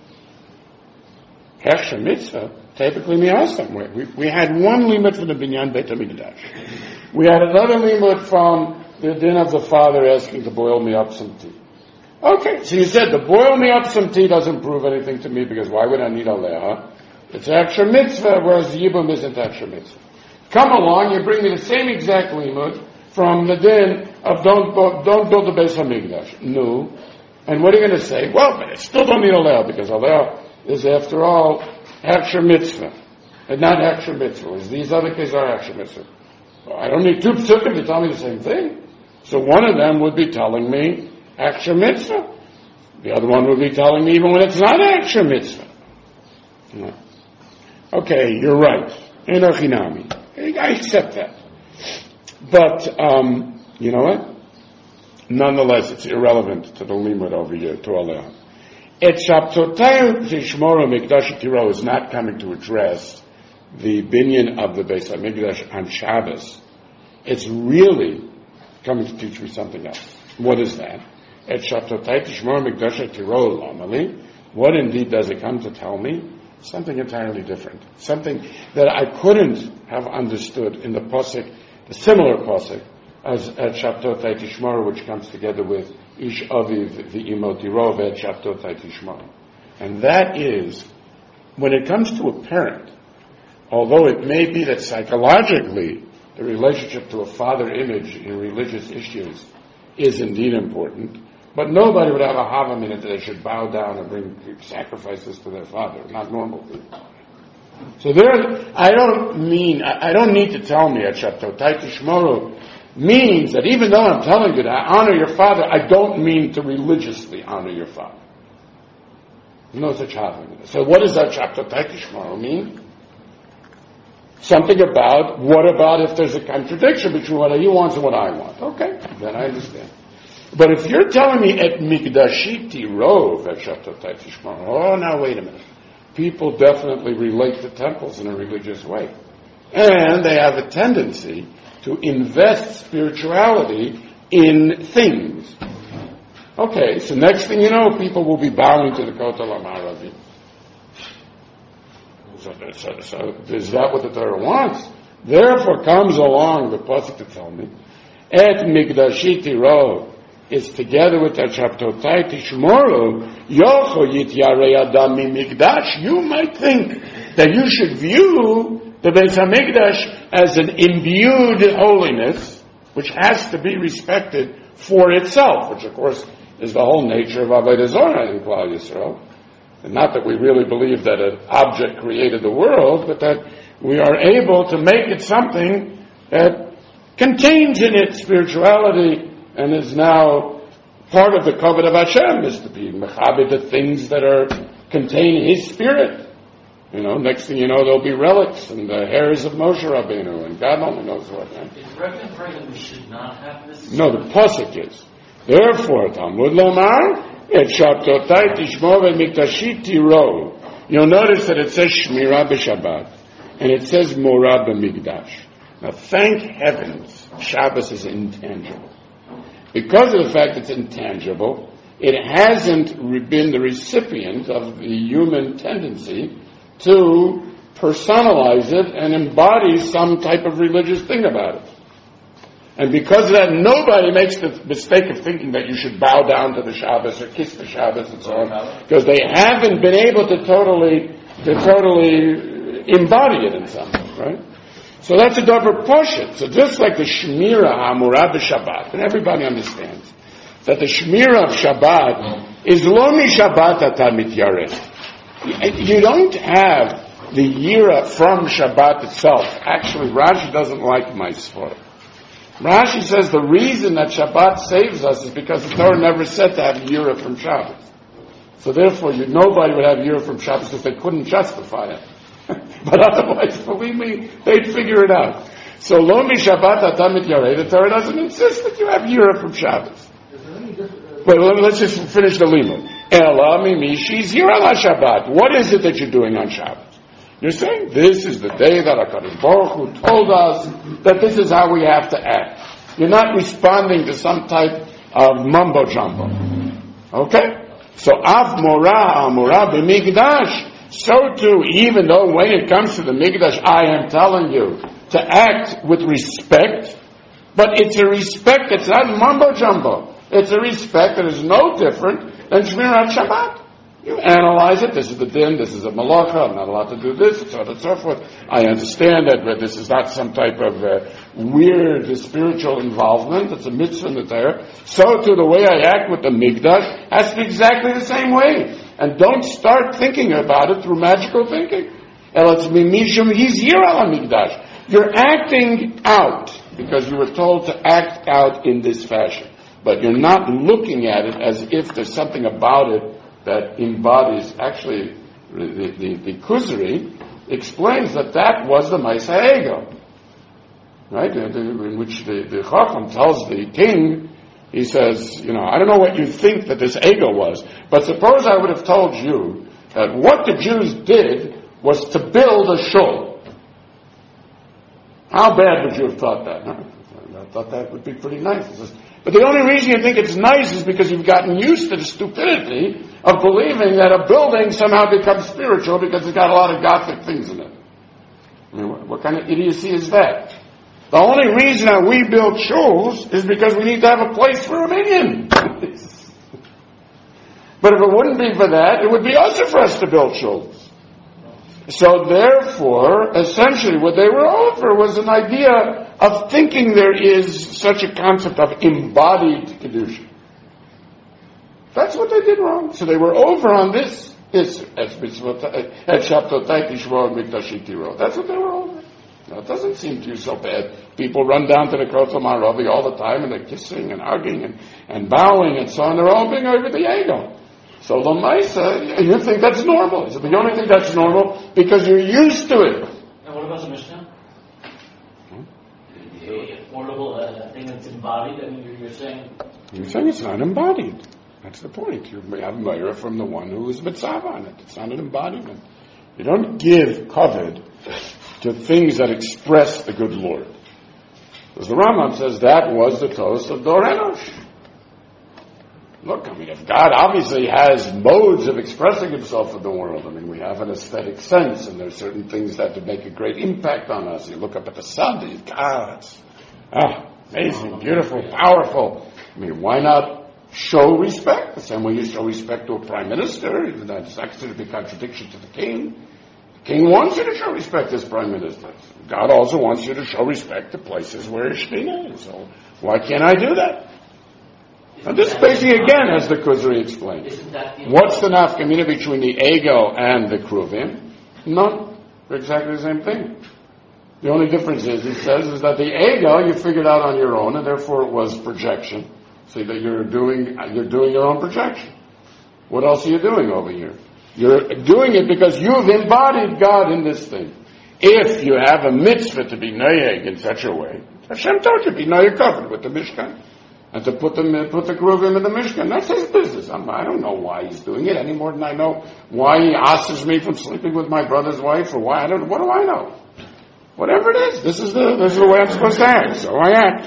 Hechsher mitzvah, typically miyasam. We, we had one limud from the Binyan Beit HaMikdash. We had another limud from the din of the father asking to boil me up some tea. Okay, so you said the boil me up some tea doesn't prove anything to me because why would I need Aleha? It's extra mitzvah, whereas Yibum isn't extra mitzvah. Come along, you bring me the same exact limud from the din of don't, don't build the Beis HaMikdash. No. And what are you going to say? Well, but I still don't need Aleha because Aleha is, after all, extra mitzvah. And not extra mitzvah. These other cases are extra mitzvah. Well, I don't need two psukim to tell me the same thing. So one of them would be telling me extra mitzvah. The other one would be telling me even when it's not extra mitzvah. No. Okay, you're right. Enochinami. I accept that. But, um, you know what? Nonetheless, it's irrelevant to the limud over here, to Aleha. Et Shabtotai Tishmoro Mikdash Tiro is not coming to address the binyan of the Beis HaMikdash on Shabbos. It's really coming to teach me something else. What is that? Et Shabtotai Tishmor Mikdash Tiro Lamali. What indeed does it come to tell me? Something entirely different. Something that I couldn't have understood in the posik, the similar posik, as Et Shabtotai Tishmor, which comes together with Ish Aviv the Imotiro Et Shabtotai Tishmor. And that is, when it comes to a parent, although it may be that psychologically the relationship to a father image in religious issues is indeed important, But nobody would have a hava minute that they should bow down and bring sacrifices to their father. Not normal people. So there, I don't mean, I, I don't need to tell me at Shabtotai Tishmoru means that even though I'm telling you to honor your father, I don't mean to religiously honor your father. No such hava minute. So what does that Shabtotai Tishmoru mean? Something about, what about if there's a contradiction between what he wants and what I want? Okay, then I understand. But if you're telling me at Mikdashiti Rov at Shabtotai Tishmoru, oh, now wait a minute. People definitely relate to temples in a religious way. And they have a tendency to invest spirituality in things. Okay, so next thing you know, people will be bowing to the Kotel HaMaravi. So, so, so is that what the Torah wants? Therefore comes along the pasuk to tell me, Et Mikdashiti Rov is together with that Shabtotai Tishmoru, Yocho Yityarei Adam Mikdash. You might think that you should view the Beis HaMikdash as an imbued holiness, which has to be respected for itself, which of course is the whole nature of Avodah Zorah in Klal Yisrael. And not that we really believe that an object created the world, but that we are able to make it something that contains in it spirituality and is now part of the covenant of Hashem, is to be mechabed the things that are contain His Spirit. You know, next thing you know, there'll be relics and the hairs of Moshe Rabbeinu, and God only knows what. Right? Is Rebbe praying that we should not have this? No, the pasuk is. Therefore, Talmud Lomar, et Shabtotai Tishmo ve'Miktashit Tiro. You'll notice that it says Shmirah b'Shabbat, and it says Morah b'Mikdash. Now, thank heavens, Shabbos is intangible. Because of the fact it's intangible, it hasn't been the recipient of the human tendency to personalize it and embody some type of religious thing about it. And because of that, nobody makes the mistake of thinking that you should bow down to the Shabbos or kiss the Shabbos and so on, because they haven't been able to totally, to totally embody it in something, right? So that's a davar poshut. So just like the Shmirah HaMorah b'Shabbat, and everybody understands that the Shmirah of Shabbat is lo mi Shabbat ata mityareh. You don't have the Yira from Shabbat itself. Actually, Rashi doesn't like my svara. Rashi says the reason that Shabbat saves us is because the Torah never said to have Yira from Shabbat. So therefore, you, nobody would have Yira from Shabbat because they couldn't justify it. But otherwise, believe me, they'd figure it out. So, lo mi Shabbat atamit yareh, the Torah doesn't insist that you have Yira from Shabbos. Wait, let's just finish the limud. Ela mimi she's Yira la Shabbat. What is it that you're doing on Shabbos? You're saying this is the day that HaKadosh Baruch Hu told us that this is how we have to act. You're not responding to some type of mumbo jumbo. Okay? So, av morah amorah b'mikdash. So too, even though when it comes to the Mikdash, I am telling you to act with respect, but it's a respect that's not mumbo jumbo. It's a respect that is no different than Shmirat Shabbat. You analyze it. This is the din. This is a malacha. I'm not allowed to do this, so on and so forth. I understand that, but this is not some type of uh, weird spiritual involvement. It's a mitzvah in the Torah. So too, the way I act with the Mikdash has to be exactly the same way. And don't start thinking about it through magical thinking. He's here on Mikdash. You're acting out because you were told to act out in this fashion. But you're not looking at it as if there's something about it that embodies. Actually, the, the, the Kuzari explains that that was the Maisa Ego. Right? In which the, the Chacham tells the king, he says, you know, I don't know what you think that this ego was, but suppose I would have told you that what the Jews did was to build a shul. How bad would you have thought that? Huh? I thought that would be pretty nice. But the only reason you think it's nice is because you've gotten used to the stupidity of believing that a building somehow becomes spiritual because it's got a lot of Gothic things in it. I mean, what, what kind of idiocy is that? The only reason that we build shuls is because we need to have a place for a minyan. But if it wouldn't be for that, it would be also for us to build shuls. So therefore, essentially what they were over was an idea of thinking there is such a concept of embodied kedusha. That's what they did wrong. So they were over on this. This That's what they were over. Now, it doesn't seem to you so bad. People run down to the Kotel Maravi all the time, and they're kissing and hugging and, and bowing and so on. They're all being over the ego. So Lamaisa, you think that's normal. So you only think that's normal because you're used to it. And what about the Mishnah? Hmm? The affordable uh, thing that's embodied. I mean, you're, you're saying. You're saying it's not embodied. That's the point. You have Meira from the one who is Mitzav on it. It's not an embodiment. You don't give covet to things that express the good Lord. Because the Rambam says that was the toast of Dor Enosh. Look, I mean, if God obviously has modes of expressing himself in the world, I mean, we have an aesthetic sense, and there's certain things that would make a great impact on us. You look up at the sun, you God, it's ah, amazing, beautiful, powerful. I mean, why not show respect? The same way you show respect to a prime minister, even though it's not considered to be a contradiction to the king. The king wants you to show respect as prime minister. God also wants you to show respect to places where Shekhinah is. So why can't I do that? And this basically, again, as the Kuzari explained, what's the nafkamina between the ego and the kruvim? None. They're exactly the same thing. The only difference is, he says, is that the ego you figured out on your own, and therefore it was projection. See that you're doing you're doing your own projection. What else are you doing over here? You're doing it because you've embodied God in this thing. If you have a mitzvah to be noyeg in such a way, Hashem told you to be noyeg covered with the Mishkan. And to put the, put the Kruvim in the Mishkan. That's his business. I'm, I don't know why he's doing it any more than I know why he asks me from sleeping with my brother's wife, or why I don't, what do I know? Whatever it is, this is the, this is the way I'm supposed to act, so I act.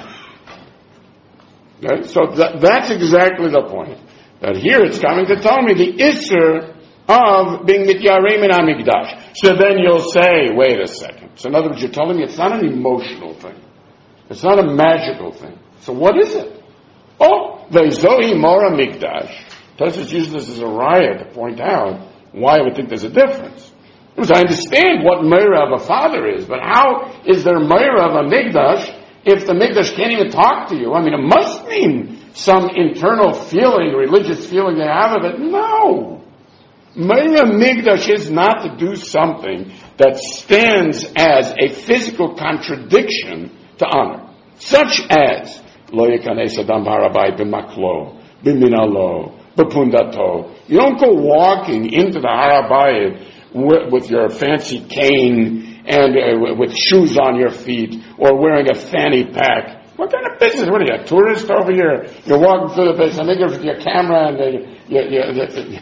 Okay? So that, that's exactly the point. That here it's coming to tell me the Isser of being Mityarim in Hamikdash. So then you'll say, wait a second. So in other words, you're telling me it's not an emotional thing. It's not a magical thing. So what is it? Oh, Vezohi Mora Mikdash. Tosfos uses this as a riot to point out why I would think there's a difference. Because I understand what Meira of a father is, but how is there Meira of a Mikdash if the Mikdash can't even talk to you? I mean, it must mean some internal feeling, religious feeling they have of it. No. Meira Mikdash is not to do something that stands as a physical contradiction to honor, such as Lo yikanes adam harabayit b'maklo, b'minalo, b'pundato. You don't go walking into the Harabayit with, with your fancy cane and uh, with shoes on your feet or wearing a fanny pack. What kind of business? What are you, a tourist over here? You're walking through the place and they give you your camera and they, you, you, you,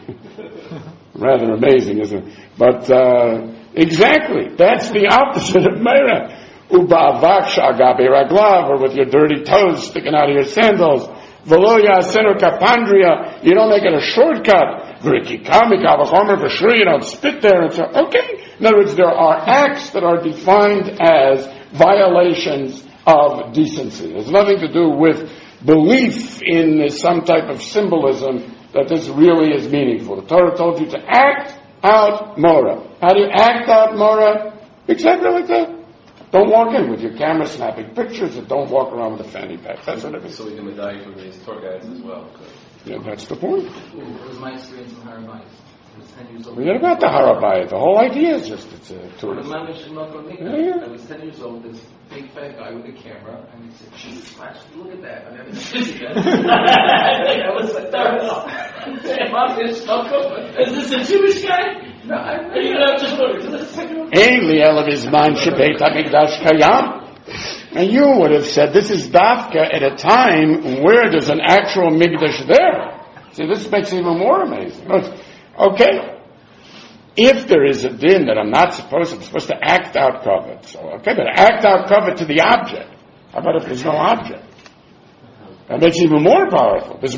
rather amazing, isn't it? But uh, exactly, that's the opposite of Meira. Uba'avak sha'agabe raglav, or with your dirty toes sticking out of your sandals. V'lo ya'asenu kapandria, you don't make it a shortcut. V'rikikami kavachomer v'shri, you don't spit there and say, okay. In other words, there are acts that are defined as violations of decency. There's nothing to do with belief in some type of symbolism that this really is meaningful. The Torah told you to act out Mora. How do you act out Mora? Exactly like that. Don't walk in with your camera snapping pictures, and don't walk around with a fanny pack. That's what it is. So we can medallion from these tour guides as well. Yeah, that's the point. It was my experience in Harabayit. I was ten years old. Forget about the Harabayit. The whole idea is just it's a tourist. Yeah, yeah. I was ten years old. This big fat guy with a camera, and he said, "Jesus Christ, look at that! I've never seen it." I was like, "Is this a Jewish guy?" No, I really not just and you would have said this is Dafka at a time where there's an actual Migdash there. See, this makes it even more amazing. Okay, if there is a din that I'm not supposed to, I'm supposed to act out covet. So, okay, but act out covet to the object. How about if there's no object? That makes it even more powerful. And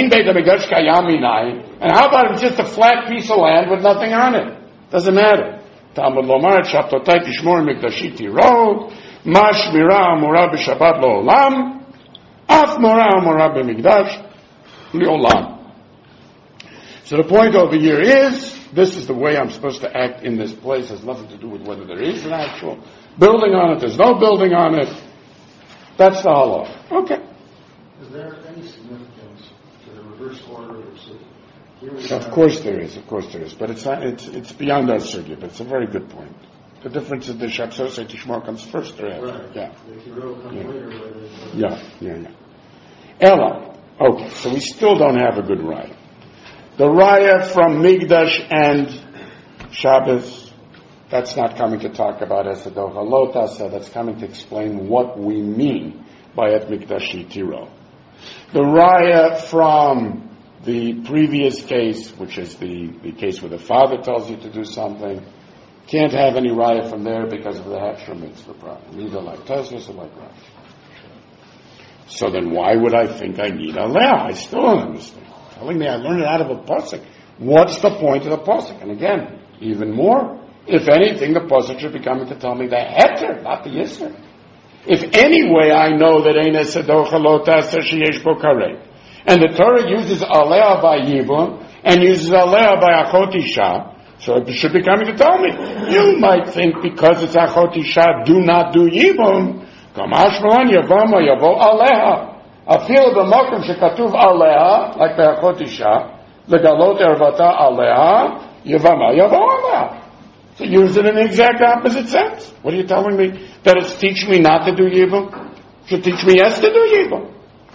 how about if it's just a flat piece of land with nothing on it? Doesn't matter. Talmud lomar shabtotai tishmor mikdashiti ro mash mira amura b'shabbat lo'olam af mora amura b'mikdash li'olam. So the point over here is, this is the way I'm supposed to act in this place. It has nothing to do with whether there is an actual building on it, there's no building on it. That's the halacha. Okay. Is there any significance to the reverse order of city. Here we Of have- course there is, of course there is, but it's not, it's it's beyond our sugya, but it's a very good point. The difference is the Shabsosei Tishmor comes first or after. Right. Yeah. The hero comes Yeah. later, but it's, uh, Yeah, yeah, yeah. Ella. Okay, so we still don't have a good raya. The raya from Migdash and Shabbos, that's not coming to talk about Esadoch Halota, so that's coming to explain what we mean by Et Migdashi Tiro. The raya from the previous case, which is the, the case where the father tells you to do something, can't have any raya from there because of the Hechsher Mitzvah problem, either like Tosfos or like Rashi. So then why would I think I need a Leah? I still don't understand. Telling me I learned it out of a pasuk. What's the point of the pasuk? And again, even more, if anything, the pasuk should be coming to tell me the heter, not the yisr. If anyway I know that ein esadoch lo taser sheyesh bo karei, and the Torah uses alea by yibum and uses alea by achot isha, so it should be coming to tell me. You might think because it's achot isha, do not do yibum. Kamash malan yavama yavo aleha. Afil b'makom shekatuv aleha, like the achot isha, legalot ervata aleha, yavama yavo aleha. So use it in the exact opposite sense. What are you telling me? That it's teaching me not to do yibum? Should teach me yes to do yibum.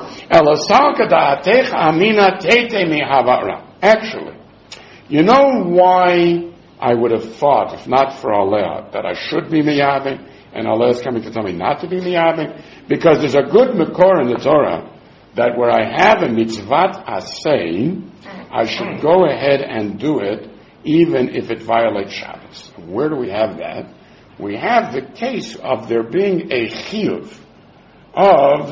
Actually, you know why I would have thought, if not for Aleh, that I should be miyaveh, and Allah is coming to tell me not to be miyaveh? Because there's a good makor in the Torah that where I have a mitzvat asay, I should go ahead and do it, even if it violates Shabbos. Where do we have that? We have the case of there being a chiyuv of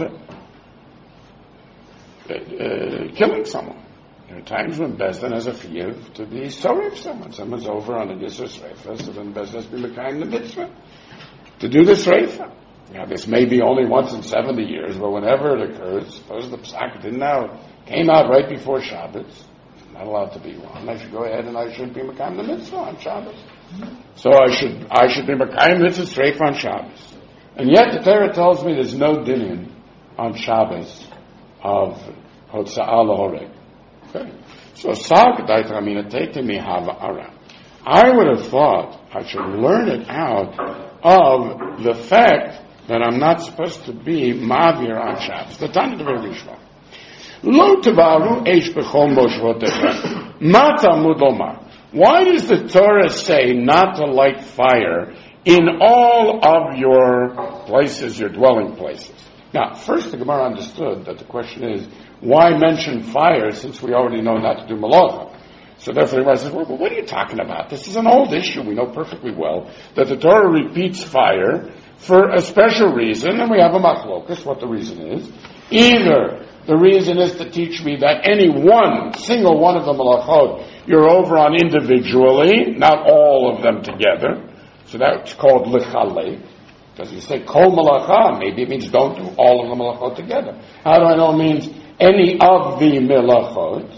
uh, killing someone. There are times when Bezdin has a chiyuv to be sorry if someone. Someone's over on a Yisur Sreifa, so then Bezdin has to be Mekayim the mitzvah to do the Sreifa. Now, this may be only once in seventy years, but whenever it occurs, suppose the Psak didn't now, came out right before Shabbos, not allowed to be wrong. I should go ahead and I should be Mekayim the mitzvah on Shabbos. So I should I should be Mekayim mitzvah Sreifa on Shabbos. And yet the Torah tells me there's no dinin on Shabbos of Hotza'ah L'Horeg. Okay. So Sag Daitramina Teitemi Hava Ara. I would have thought I should learn it out of the fact that I'm not supposed to be Mavir on Shabbos. The Tanya Devar Rishva. Lo Tavaru Eish B'chol Moshvotechem. Ma Talmud Lomar. Why does the Torah say not to light fire in all of your places, your dwelling places? Now, first the Gemara understood that the question is, why mention fire since we already know not to do malacha? So therefore the Gemara says, well, what are you talking about? This is an old issue. We know perfectly well that the Torah repeats fire for a special reason, and we have a machlokas, what the reason is. Either the reason is to teach me that any one, single one of the malachot, you're over on individually, not all of them together. So that's called lichalei. Does he say kol malacha? Maybe it means don't do all of the malachot together. How do I know it means any of the malachot?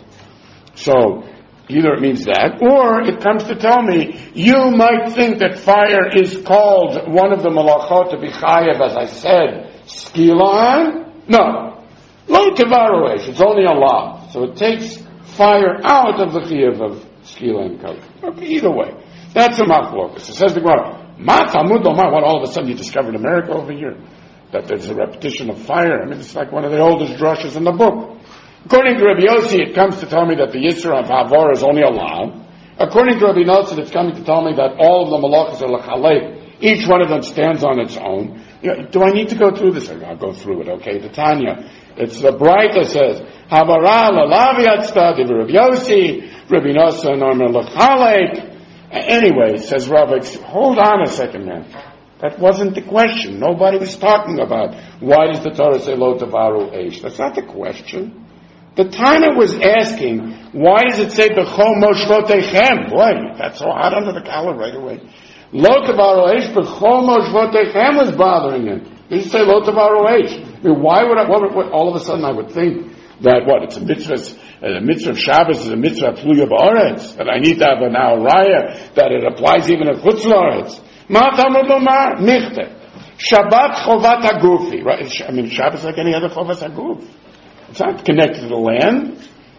So either it means that, or it comes to tell me you might think that fire is called one of the malachot to be chayev, as I said, skilon. No, lo tevaru eish. It's only a law, so it takes fire out of the chayev of skilon code. Okay, either way, that's a machlokas. It says the Gemara. Ma Talmud Lomar, what all of a sudden you discovered a miracle over here? That there's a repetition of fire. I mean, it's like one of the oldest drushes in the book. According to Rabbi Yossi, it comes to tell me that the Yisra of Havor is only allowed. According to Rabbi Nosson, it's coming to tell me that all of the malachas are l'chalei. Each one of them stands on its own. You know, do I need to go through this? I'll go through it, okay? The Tanya. It's the Braita says, Havara l'lavi atzta, Rabbi Yossi, Rabbi Nosson, Omer l'chalei. Anyway, says Rav, hold on a second, man. That wasn't the question. Nobody was talking about why does the Torah say lo tavaru eish. That's not the question. The Tana was asking, why does it say b'chol moshvotechem? Boy, that's so hot under the collar right away. Lo tavaru eish, b'chol moshvotechem was bothering him. Did he say lo tavaru eish? I mean, why would I, what, what, all of a sudden I would think that what, it's a mitzvah, a mitzvah of Shabbos is a mitzvah tluya ba'aretz, that I need to have a now raya, that it applies even at chutz la'aretz. Ma Talmud Lomar, michte. Shabbat chovat hagufi. Right? I mean, Shabbos is like any other chovat haguf. It's not connected to the land.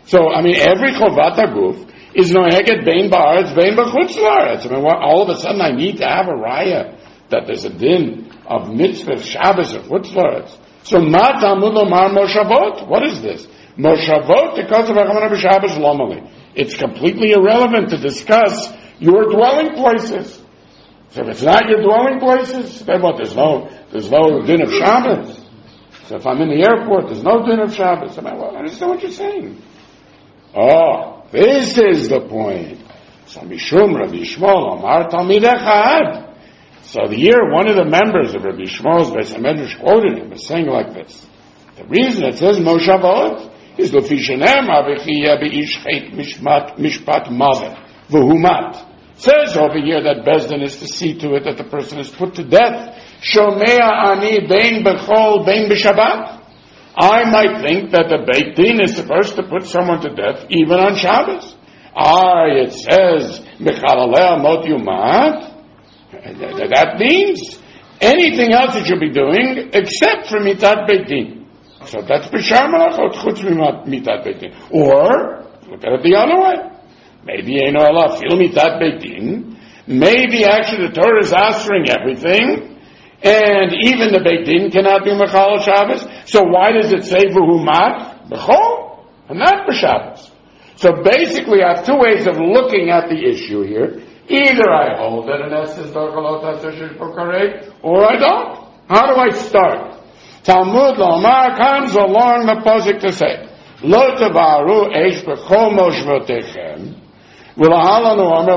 So, I mean, every chovat haguf is noheget bein ba'aretz, bein b'chutz la'aretz. I mean, what, all of a sudden I need to have a raya that there's a din of mitzvah Shabbos of chutz la'aretz. So, ma talmud lomar moshavot? What is this? Moshavot, because of Achamana b'Shabbos lomali. It's completely irrelevant to discuss your dwelling places. So if it's not your dwelling places, then what? There's no, there's no din of Shabbos. So if I'm in the airport, there's no din of Shabbos. I mean, well, I understand what you're saying. Oh, this is the point. So Mishum Rabbi Shmuel Amar Talmid Echad. So the year one of the members of Rabbi Shmuel's Beis HaMedrash quoted him as saying like this. The reason it says Moshavot is the Fishanem Avichiyah Beish Chet Mishpat Mavet V'humat. Says over here that Bezdin is to see to it that the person is put to death. Shomea ani bein bechol bein b'Shabbat. I might think that the Beit Din is supposed to put someone to death even on Shabbos. Ah, it says Mechalaleh Mot Yumat. That means anything else that you'll be doing except for Mitat Beit Din. So that's B'Shar Malachot Chutz Mitat Beit Din. Or look at it the other way. Maybe Eino Allah Fil Mitat Beit Din. Maybe actually the Torah is answering everything, and even the Beit Din cannot do Mechal Shabbos. So why does it say V'humat B'chol and not B'Shabbos? So basically, I have two ways of looking at the issue here. Either I hold that an S is Dorchalot HaSoshish Bokarei, or I don't. How do I start? Talmud Lomar comes along the posik to say, Lo Tavaru Eish B'chol Moshvotechem. So what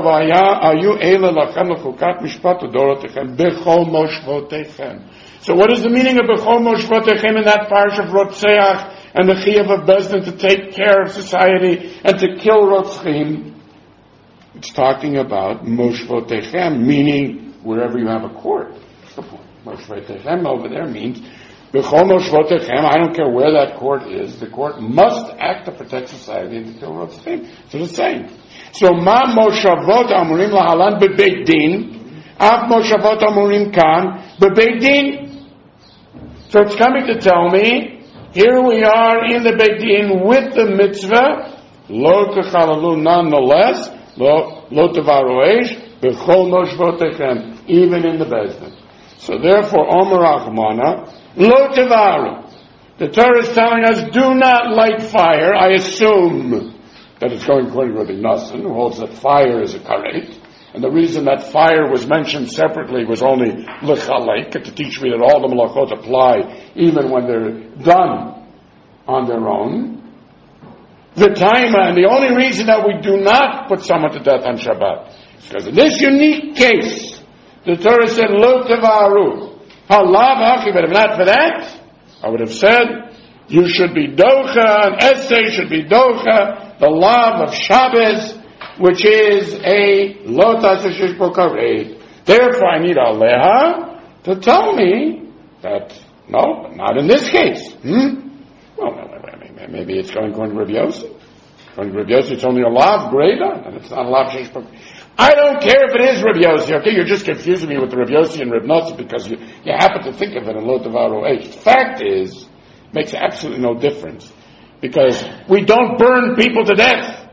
is the meaning of Bechol Moshvotechem in that parish of Rotzeach and the Chiyuv of Bezdin to take care of society and to kill Rotzchim? It's talking about Moshvotechem, meaning wherever you have a court. That's the point. Moshvotechem over there means Bechol Moshvotechem, I don't care where that court is, the court must act to protect society and to kill Rotzchim. So the same. So ma moshavot amurim lahalan bebeit din, af moshavot amurim kan bebeit din. So it's coming to tell me, here we are in the Beit Din with the mitzvah, lo techalalu nonetheless, lo lo tavaroesh bechol moshvotechem, even in the Bezdin. So therefore, Omer Achmana, lo tavaru. The Torah is telling us, do not light fire. I assume that it's going according to Rabbi Nassan, who holds that fire is a karet. And the reason that fire was mentioned separately was only lechalek, to teach me that all the malachot apply even when they're done on their own. The time, and the only reason that we do not put someone to death on Shabbat is because in this unique case, the Torah said, lo tevaru. Halav hachi, but if not for that, I would have said, you should be docha, an essay should be docha, the love of Shabbos, which is a lotas hashish bokarei. Therefore, I need Aleha to tell me that, no, not in this case. Hmm? Well, maybe it's going according to Rabbi Yossi. According to Rabbi Yossi, it's only a lav greda, and it's not a lav hashish bokarei. I don't care if it is Rabbi Yossi, okay? You're just confusing me with the Rabbi Yossi and Rabbi Nossi because you, you happen to think of it in Lo Tavaru Eish. The fact is, it makes absolutely no difference. Because we don't burn people to death.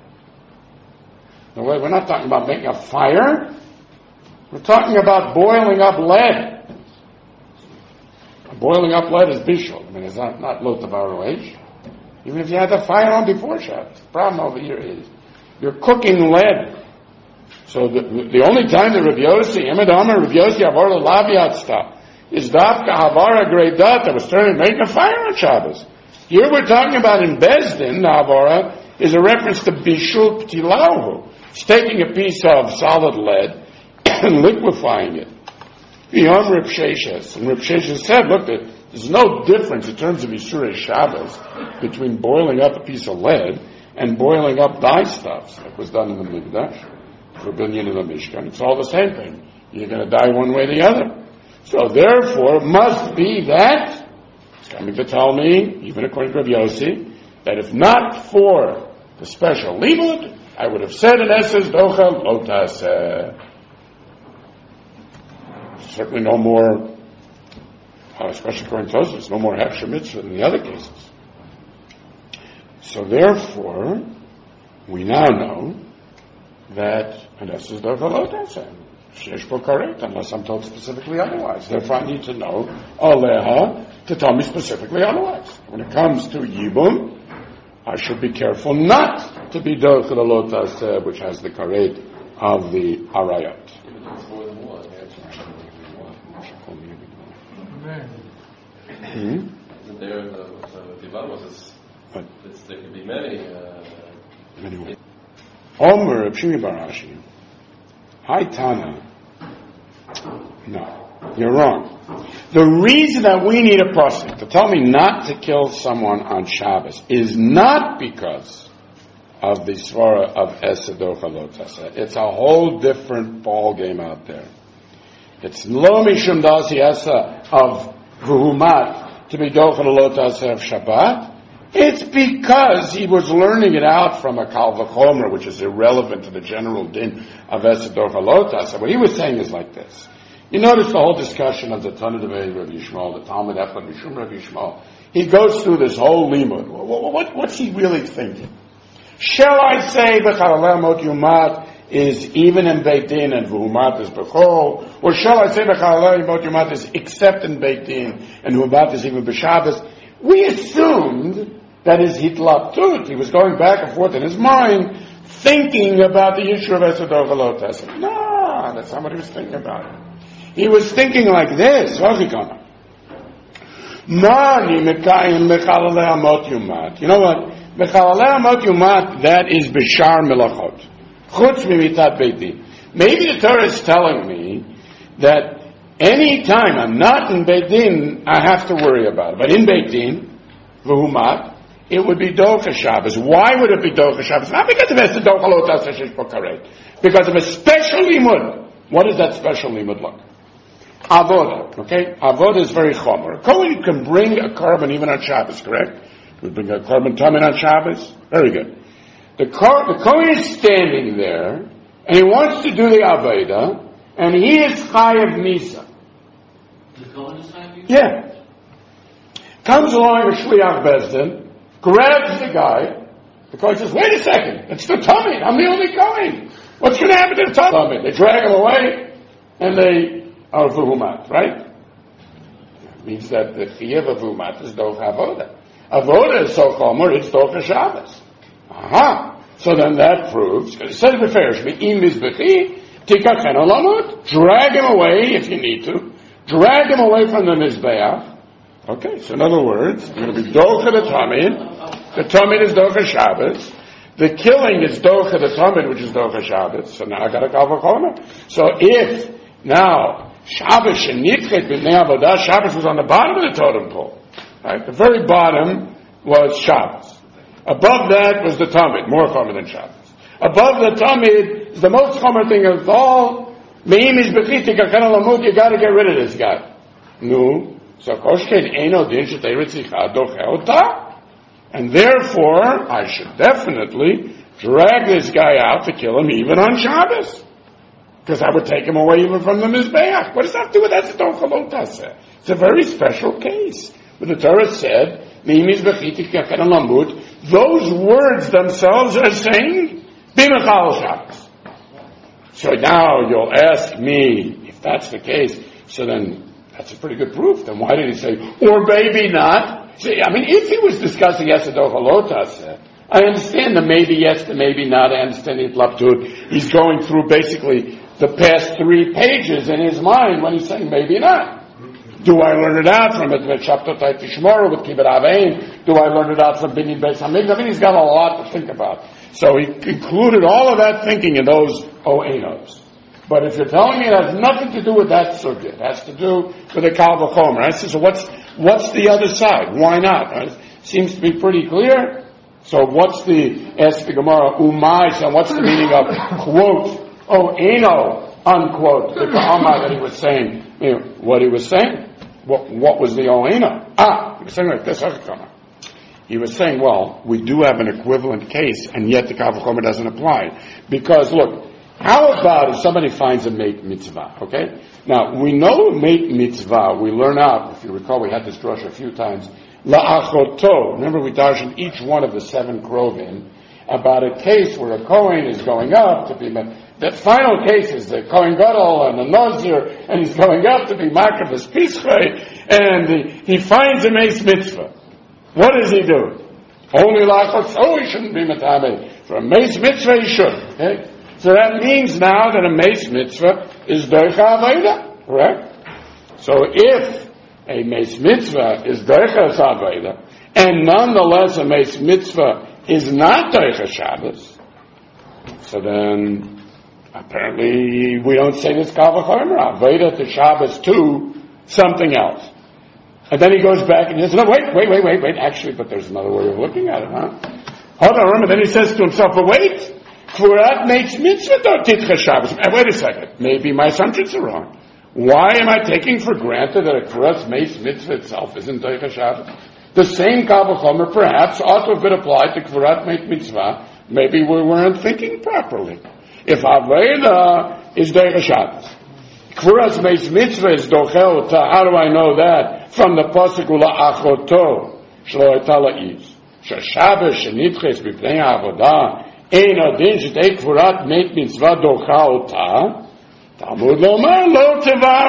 No, we're not talking about making a fire. We're talking about boiling up lead. Boiling up lead is bishul. I mean, it's not, not lo tavaru eish. Even if you had the fire on before Shabbos. The problem over here is you're cooking lead. So the, the only time that Rabbi Yossi, Emed Omer, Rabbi Yossi, Avar Laviat stuff, is Dafka Havara Greidat that was turning making a fire on Shabbos. Here we're talking about in Bezdin, the Havara, is a reference to Bishul Ptilahu. It's taking a piece of solid lead and liquefying it. Beyond Reb Sheshes. And Reb Sheshes said, look, there's no difference in terms of Yisurei Shabbos between boiling up a piece of lead and boiling up dye stuffs, like was done in the Mikdash, for Binyan in the Mishkan. It's all the same thing. You're going to die one way or the other. So therefore, it must be that coming to tell me, even according to Rabbi Yossi, that if not for the special limud, I would have said in Esses Docha Lotas. Uh, certainly no more, uh, especially according to Tosfos, no more Hefsher Mitzvah than the other cases. So therefore, we now know that, and this is the Velotasa, Shesh Bo Karet, unless I'm told specifically otherwise. Therefore, I need to know Aleha to tell me specifically otherwise. When it comes to Yibum, I should be careful not to be Dochel Velotasa, which has the Karet of the Arayot. It's more than one. Hmm? Isn't there the so Divalos is But it's, there could be many. Uh, anyway, Omer Reb Shimi bar Ashi, Hi Tana. No, you're wrong. The reason that we need a pasuk to tell me not to kill someone on Shabbos is not because of the svara of Esed Dochel Velotasa. It's a whole different ball game out there. It's lo mishum dasi esa of Vuhumat to be Dochel Velotasa of Shabbat. It's because he was learning it out from a Kal V'chomer, which is irrelevant to the general din of Esed Dochel Velotasa. What he was saying is like this. You notice the whole discussion of the Tanna Devei Rabbi Yishmael, the Talmud Echad Mishum Rabbi Yishmael. He goes through this whole limud. What, what, what's he really thinking? Shall I say B'chalalei Mot Yumat is even in Beit Din and Vuhumat is B'chol? Or shall I say B'chalalei Mot Yumat is except in Beit Din and Vuhumat is even B'Shabbos? We assumed that his hitlaptut, he was going back and forth in his mind, thinking about the issue of Esed Dochel Velotasa. No, that's not what he was thinking about. He was thinking like this. You know what? That is Bishar Melachot. Chutz mimitat Beit Din. Maybe the Torah is telling me that any time I'm not in Beit Din, I have to worry about it. But in Beit Din, Vuhumat, it would be Dochel Shabbos. Why would it be Dochel Shabbos? Not because of Esed Dochel Velotasa Shesh Bo Karet. Because of a special limud. What is that special limud like? Avoda, okay? Avoda is very chomer. A Kohen can bring a carbon even on Shabbos, correct? We bring a carbon tamin on Shabbos. Very good. The, car, the Kohen is standing there, and he wants to do the Avoda, and he is Chayav Misa. The Kohen is Chayav Misa? Yeah. Comes along a Shliach Bezdin, grabs the guy. The Kohen says, wait a second, it's the Tamin. I'm the only Kohen. What's going to happen to the Tamin? They drag him away, and they are Vuhumat, right? It means that the Chiyuv of Vuhumat is Doch Avoda. Avoda is so chomer, it's Dochel Shabbos. Aha! So then that proves, because it says Beferish, Me'im Mizbechi, Tikachen Olamot, drag him away if you need to, drag him away from the Mizbeach. Okay, so in other words, you're going to be Dochel the Tamid, the Tamid is Dochel Shabbos, the killing is Dochel the Tamid, which is Dochel Shabbos, so now I got a Kal V'chomer. So if, now, Shabbos and Nitchet b'nei Avodah, Shabbos was on the bottom of the totem pole. Right? The very bottom was Shabbos. Above that was the Tamid, more chomer than Shabbos. Above the Tamid is the most chomer thing of all. Me'im is b'chitik akan alamut, you gotta get rid of this guy. No. So koshken eino din shetei ritzicha dochel ta. And therefore, I should definitely drag this guy out to kill him even on Shabbos. Because I would take him away even from the Mizbeach. What does that do with Esed Dochel Velotasa? It's a very special case. But the Torah said, those words themselves are saying, B'mechal Shabbos. So now you'll ask me, if that's the case, so then that's a pretty good proof. Then why did he say, or maybe not? See, I mean, if he was discussing Esed Dochel Velotasa, I understand the maybe yes, the maybe not. I understand the Hitlaptut. He's going through basically the past three pages in his mind when he's saying maybe not. Do I learn it out from it with Shabtotai Tishmor, with Kibbut Avein? Do I learn it out from Binyan Beis Hamikdash? I mean, he's got a lot to think about. So he concluded all of that thinking in those Oenos. But if you're telling me it has nothing to do with that subject, it has to do with the Kal V'chomer, right? So what's, what's the other side? Why not? Right? Seems to be pretty clear. So what's the, ask the Gemara, Umay, so what's the meaning of, quote, Oeno, unquote, the Ka'amah that he was saying, you know, what he was saying? What, what was the Oeno? Ah, he was saying like this, he was saying, well, we do have an equivalent case, and yet the Kal V'chomer doesn't apply. Because, look, how about if somebody finds a mate mitzvah, okay? Now, we know mate mitzvah, we learn out, if you recall, we had this drush a few times, la'achoto. Remember, we darshan each one of the seven krovim about a case where a Kohen is going up to be, the final case is the Kohen Gadol and the Nazir, and he's going up to be Makravas Pischei, and he, he finds a Meis Mitzvah. What does he do? Only lachot, oh, he shouldn't be Matame. For a Meis Mitzvah, he should. Okay? So that means now that a Meis Mitzvah is Doicha Aveda, correct? So if a Meis Mitzvah is Doicha Aveda, and nonetheless a Meis Mitzvah is not Doicha Shabbos, so then apparently we don't say this Kal V'chomer, Aveda to Shabbos to something else. And then he goes back and he says, no, wait, wait, wait, wait, wait, actually, but there's another way of looking at it, huh? Hold on, remember, then he says to himself, but wait, Kvurat makes mitzvah don't titcha Shabbos. Wait a second, maybe my assumptions are wrong. Why am I taking for granted that a Kvurat makes mitzvah itself isn't titcha Shabbos? The same Kal V'chomer perhaps ought to have been applied to Kvurat make mitzvah. Maybe we weren't thinking properly. If Aveda is titcha Shabbos, Kvurat makes mitzvah is dochel ta. How do I know that? From the pasuk la'achoto shlo etala is sheshabbos shenitches b'pnei avodah ein adin shetei kvurat make mitzvah docha ota Talmud lomar lo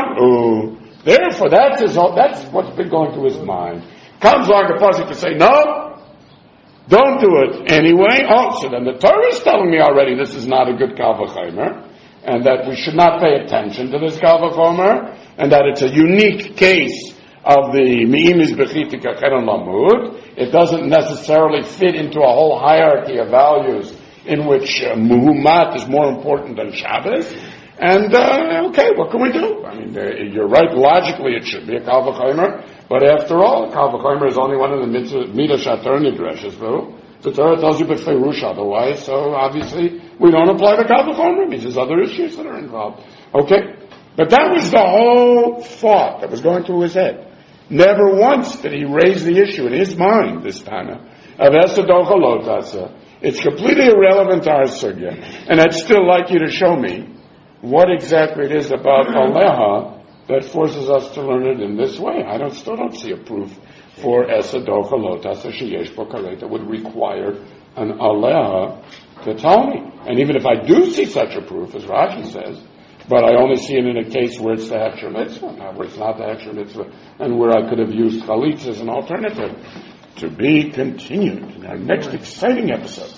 tevaru. Therefore, that's his. That's what's been going through his mind. Comes along the pasuk to say no, don't do it anyway. Oh, so then the Torah is telling me already this is not a good Kal V'chomer, and that we should not pay attention to this Kal V'chomer, and that it's a unique case of the Mi'imis Bechiti Kacheron Lamud. It doesn't necessarily fit into a whole hierarchy of values in which uh, Muhumat is more important than Shabbos. And, uh, okay, what can we do? I mean, uh, you're right, logically it should be a Kal V'chomer, but after all, Kal V'chomer is only one of the Midah Shator Nidreshes, though. The Torah tells you B'feirush otherwise, so obviously we don't apply the Kal V'chomer. It means there's other issues that are involved. Okay? But that was the whole thought that was going through his head. Never once did he raise the issue in his mind, this Tana, of Esa Docha Lo Tasa. It's completely irrelevant to our sugya. And I'd still like you to show me what exactly it is about Aleha that forces us to learn it in this way. I don't, still don't see a proof for Esa Docha Lo Tasa Sheyesh Bo Karei that would require an Aleha to tell me. And even if I do see such a proof, as Rashi says, but I only see it in a case where it's the Heksher Mitzvah, not where it's not the Heksher Mitzvah, and where I could have used Chalitz as an alternative. To be continued in our next exciting episode.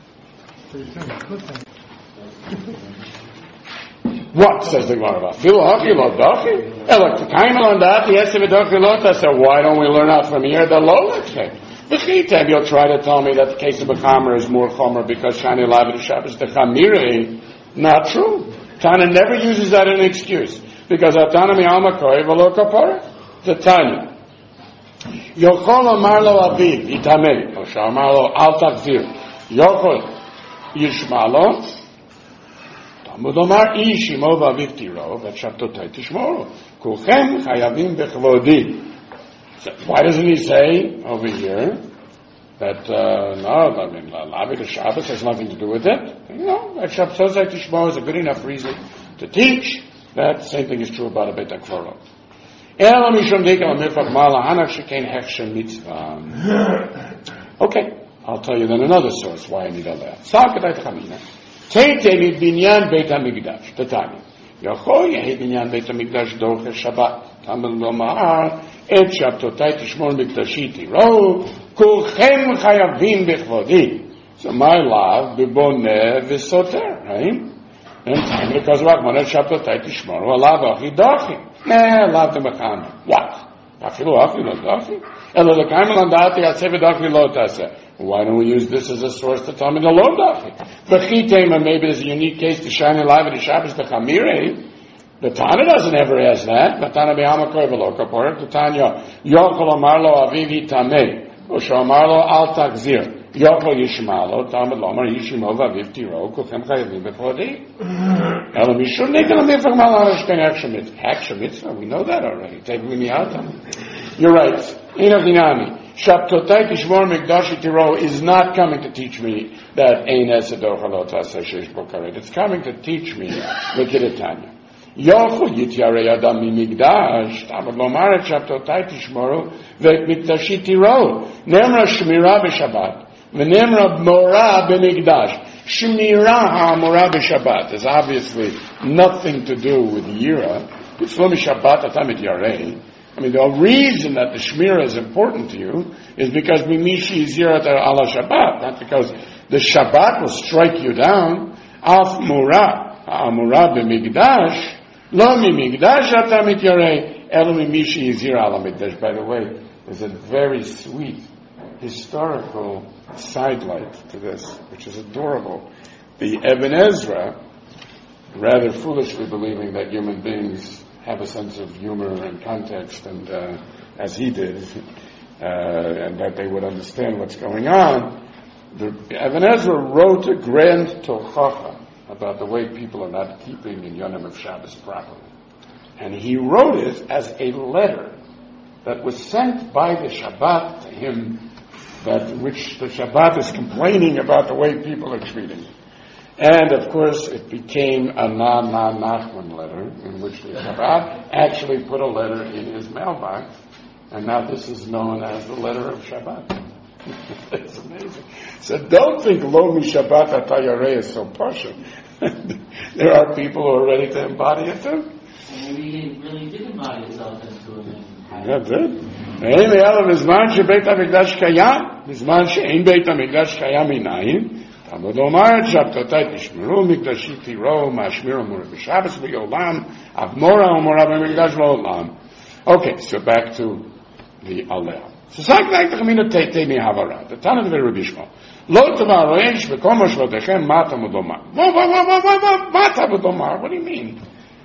What, says the Gemara? So why don't we learn out from here the Lolek? B'chitem, you'll try to tell me that the case of Bechamer is more Chomer because Shani Lavid Shabbos the Chamiri. Not true. Tana never uses that as an excuse. Because Atana mi'alma koy v'lo kapara. The Tanya. Yochol amar lo aviv, itamei. O sh'amar lo al tachzir. Yochol yishmalo. Talmud omar ish imo v'aviv tiro, v'shabtotay tishmoro. Kulchem chayavim b'chvodi. Why doesn't he say over here that, uh, no, I mean, Lavi Shabbos has nothing to do with it? You know, that Shabtotay Tishmo is a good enough reason to teach that. Same thing is true about a Beit HaKvorot. Okay, I'll tell you then another source why I need a left. Sakatay Chamina. Teite mit binyan Beit HaMikdash. Tatani. Yochol yehi binyan Beit HaMikdash doche Shabbat. Tamil lomar et Shabtotay Tishmor Mikdashi tiro. Kulchem chayavim bechvodi. So my love, biboneh v'soter, right? And because what? Monet Shabtotay Tishmor alav achi dachi. Nah, lav the mechana. What? Afilu afi lo dachi? Elo lekayim landati atsev dachi lo taseh. Why don't we use this as a source to tell me the lo dachi? V'chitema, maybe there's a unique case to shine a live at the Shabbos the Chamiri. The Tana doesn't ever ask that. The Tana b'yama koy v'lo kapor. The Tanya yochol amar lo aviv itamei. Osho amar lo al takzir. Yochol yishmalo. Talmud lo amar yishimo v'aviv tiro. Kulchem chayavim b'chvodi. Elo mishum nekel amifach malach shkein heksher mitzvah. Heksher mitzvah, we know that already. Take me mi'atam. You're right. Ino dinami. Shabtotay tishmor mikdashi tiro is not coming to teach me that ein esedor halot aseh sheish bo karet. It's coming to teach me the Kidatanya. Yochel yityarei adam mimigdash, tamad lomar et shabtotai tishmoru, ve'et mikdashi tiro. Nemra shmira b'Shabbat, v'nemra mora b'migdash. Shmira ha'amora b'Shabbat is obviously nothing to do with Yira. It's lo mishabbat atam et yarei. I mean, the reason that the Shmira is important to you is because mimishi zirat ala Shabbat, not because the Shabbat will strike you down. Af mura, ha'amora b'migdash, lo mimigdash atam et yarei, elo mimishi zira ala migdash. By the way, there's a very sweet historical sidelight to this, which is adorable. The Ibn Ezra, rather foolishly believing that human beings have a sense of humor and context, and uh, as he did, uh, and that they would understand what's going on, the Ibn Ezra wrote a grand tochacha about the way people are not keeping in Yonim of Shabbos properly. And he wrote it as a letter that was sent by the Shabbat to him, that in which the Shabbat is complaining about the way people are treating it. And of course it became a Na Na Nachman letter, in which the Shabbat actually put a letter in his mailbox, and now this is known as the letter of Shabbat. It's amazing. So don't think Lo Mi Shabbat Atayareh is so partial. There are people who are ready to embody it too. Maybe he really did embody himself into a man. That's it. ואין אלא בזמן שבית המקדש קיים, בזמן שאין בית המקדש קיים מנין, תעמוד לומר את שבתותי תשמרו, מקדשי תיראו, מהשמיר אמורה בשבס בעולם, אף מורה אמורה במקדש לעולם. Okay, so back to the Aleh. So סייק נהיית חמינה תתי מהעברה, תתנה דבר רבי שמואל. לא תבערו איש בכל משבותיכם, מה תעמוד לומר? מה, מה, מה, מה, מה, מה תעמוד לומר? What do you mean?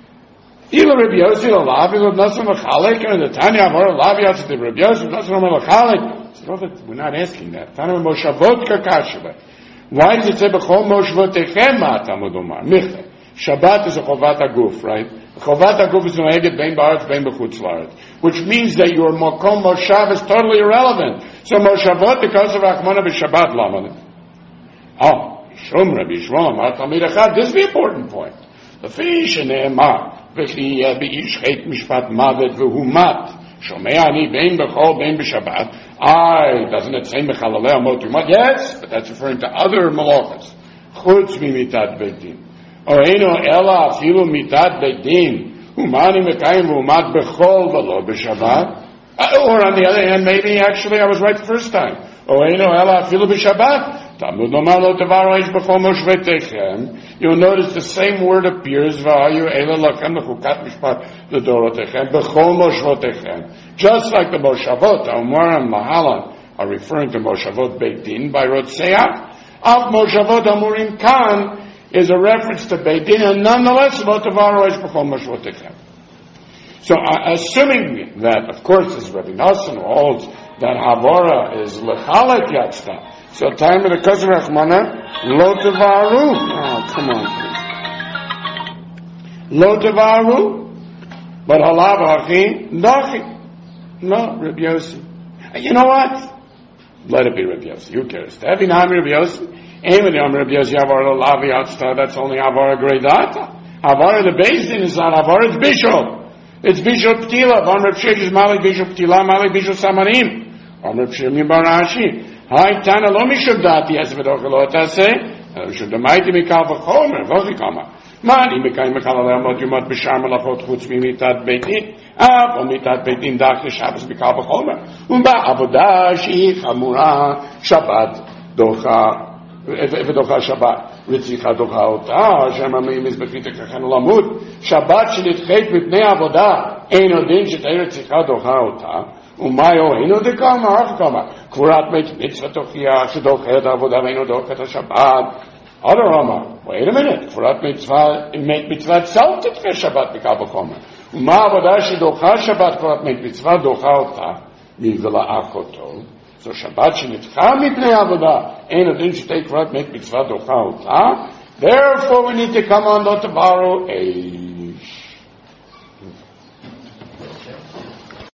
Ilo Rabbi Yossi Lav, Ilo Nasan Lachalek, and the Tanya Amor Lav Yatsi the Rabbi Yossi Nasan Lachalek. We're not asking that. Tanya Moshavot Kakashava. Why does it say B'chol Moshavotechem Ma'atam Omar? Michne. Shabbat is a Chovat Aguf, right? Chovat Aguf is Noeget Bein Ba'aretz Bein B'chutz La'aretz, which means that your Mokom Moshav is totally irrelevant. So Moshavot because of Achmona B'Shabbat Lamadim. Oh, Shom Rabbi Shmuel Amar Talmid Echad. This is the important point. The fish and Ne'emar. וכי באיש חית משפט מוות והוא מת, שומע אני בין בכל בין בשבת, I, doesn't it say מחללי המות יומת? Yes, but that's referring to other malachas. חוץ ממיתת בית דין. או אינו אלא אפילו מיתת בית דין, ומה אני מקיים והוא מת בכל ולא בשבת? Or on the other hand, maybe actually I was right the first time. או אינו אלא אפילו בשבת, תלמוד לומר לא תבערו איש בכל מושבתיכם. You'll notice the same word appears, והיו אלה לכם לחוקת משפט לדורותיכם, בכל מושבותיכם. Just like the moshavot, Amorim Mahalan, are referring to moshavot Beit Din by Rotseach, of moshavot Amorim Kan is a reference to Beit Din, and nonetheless, lo tevaro eish b'chol moshavotechem. So, uh, assuming that, of course, as Rabbi Nassan holds that Havora is lechalek yatzta, so time of the Kosher Rachmana, lo tevaru. Oh, come on, please. Lo tevaru, but halav hachi dachi. No, Rabbi Yossi. You know what? Let it be Rabbi Yossi. Who cares? Having Rabbi Yossi, aim at Rabbi Yossi Havara lavi yatzta. That's only Havara greidata. Havara the basin is not Havara. It's Bishop. It's Bishop Ptila. Von Reb Shech is Malik Bishop Ptila. Malik Bishop Samarim. Von Reb Shimon Bar Ashi. Hai Tana lo mishub dati es v'doch lo taseh. Mishub damaiti mikal v'chomer v'chikama. Man im mikal mikal alei amot yomot b'shar malachot chutz mimitat beitin. Av o mitat beitin dach l'shabbos mikal v'chomer. Umba avodah shehi chamura Shabbat docha v'docha Shabbat. Ritzicha docha ota. Hashem amim is b'kritek kachanu lamud. Shabbat shenitchet mipnei avodah. Eino din shetei ritzicha docha ota. Umayo eino dekama hafkama. Kurat meit mitzvah tochia shedochet avodah veino dochet ha-Shabbat. Other Rama, wait a minute. Kurat mitzvah, meit mitzvah itself titche Shabbat mikal v'chomer. Uma avodah shedocha Shabbat kurat meit mitzvah docha ota mivela achoto. So Shabbat shenitcha mipnei avodah eino din shetei kurat meit mitzvah docha ota. Therefore we need to come on lo tevaro eish.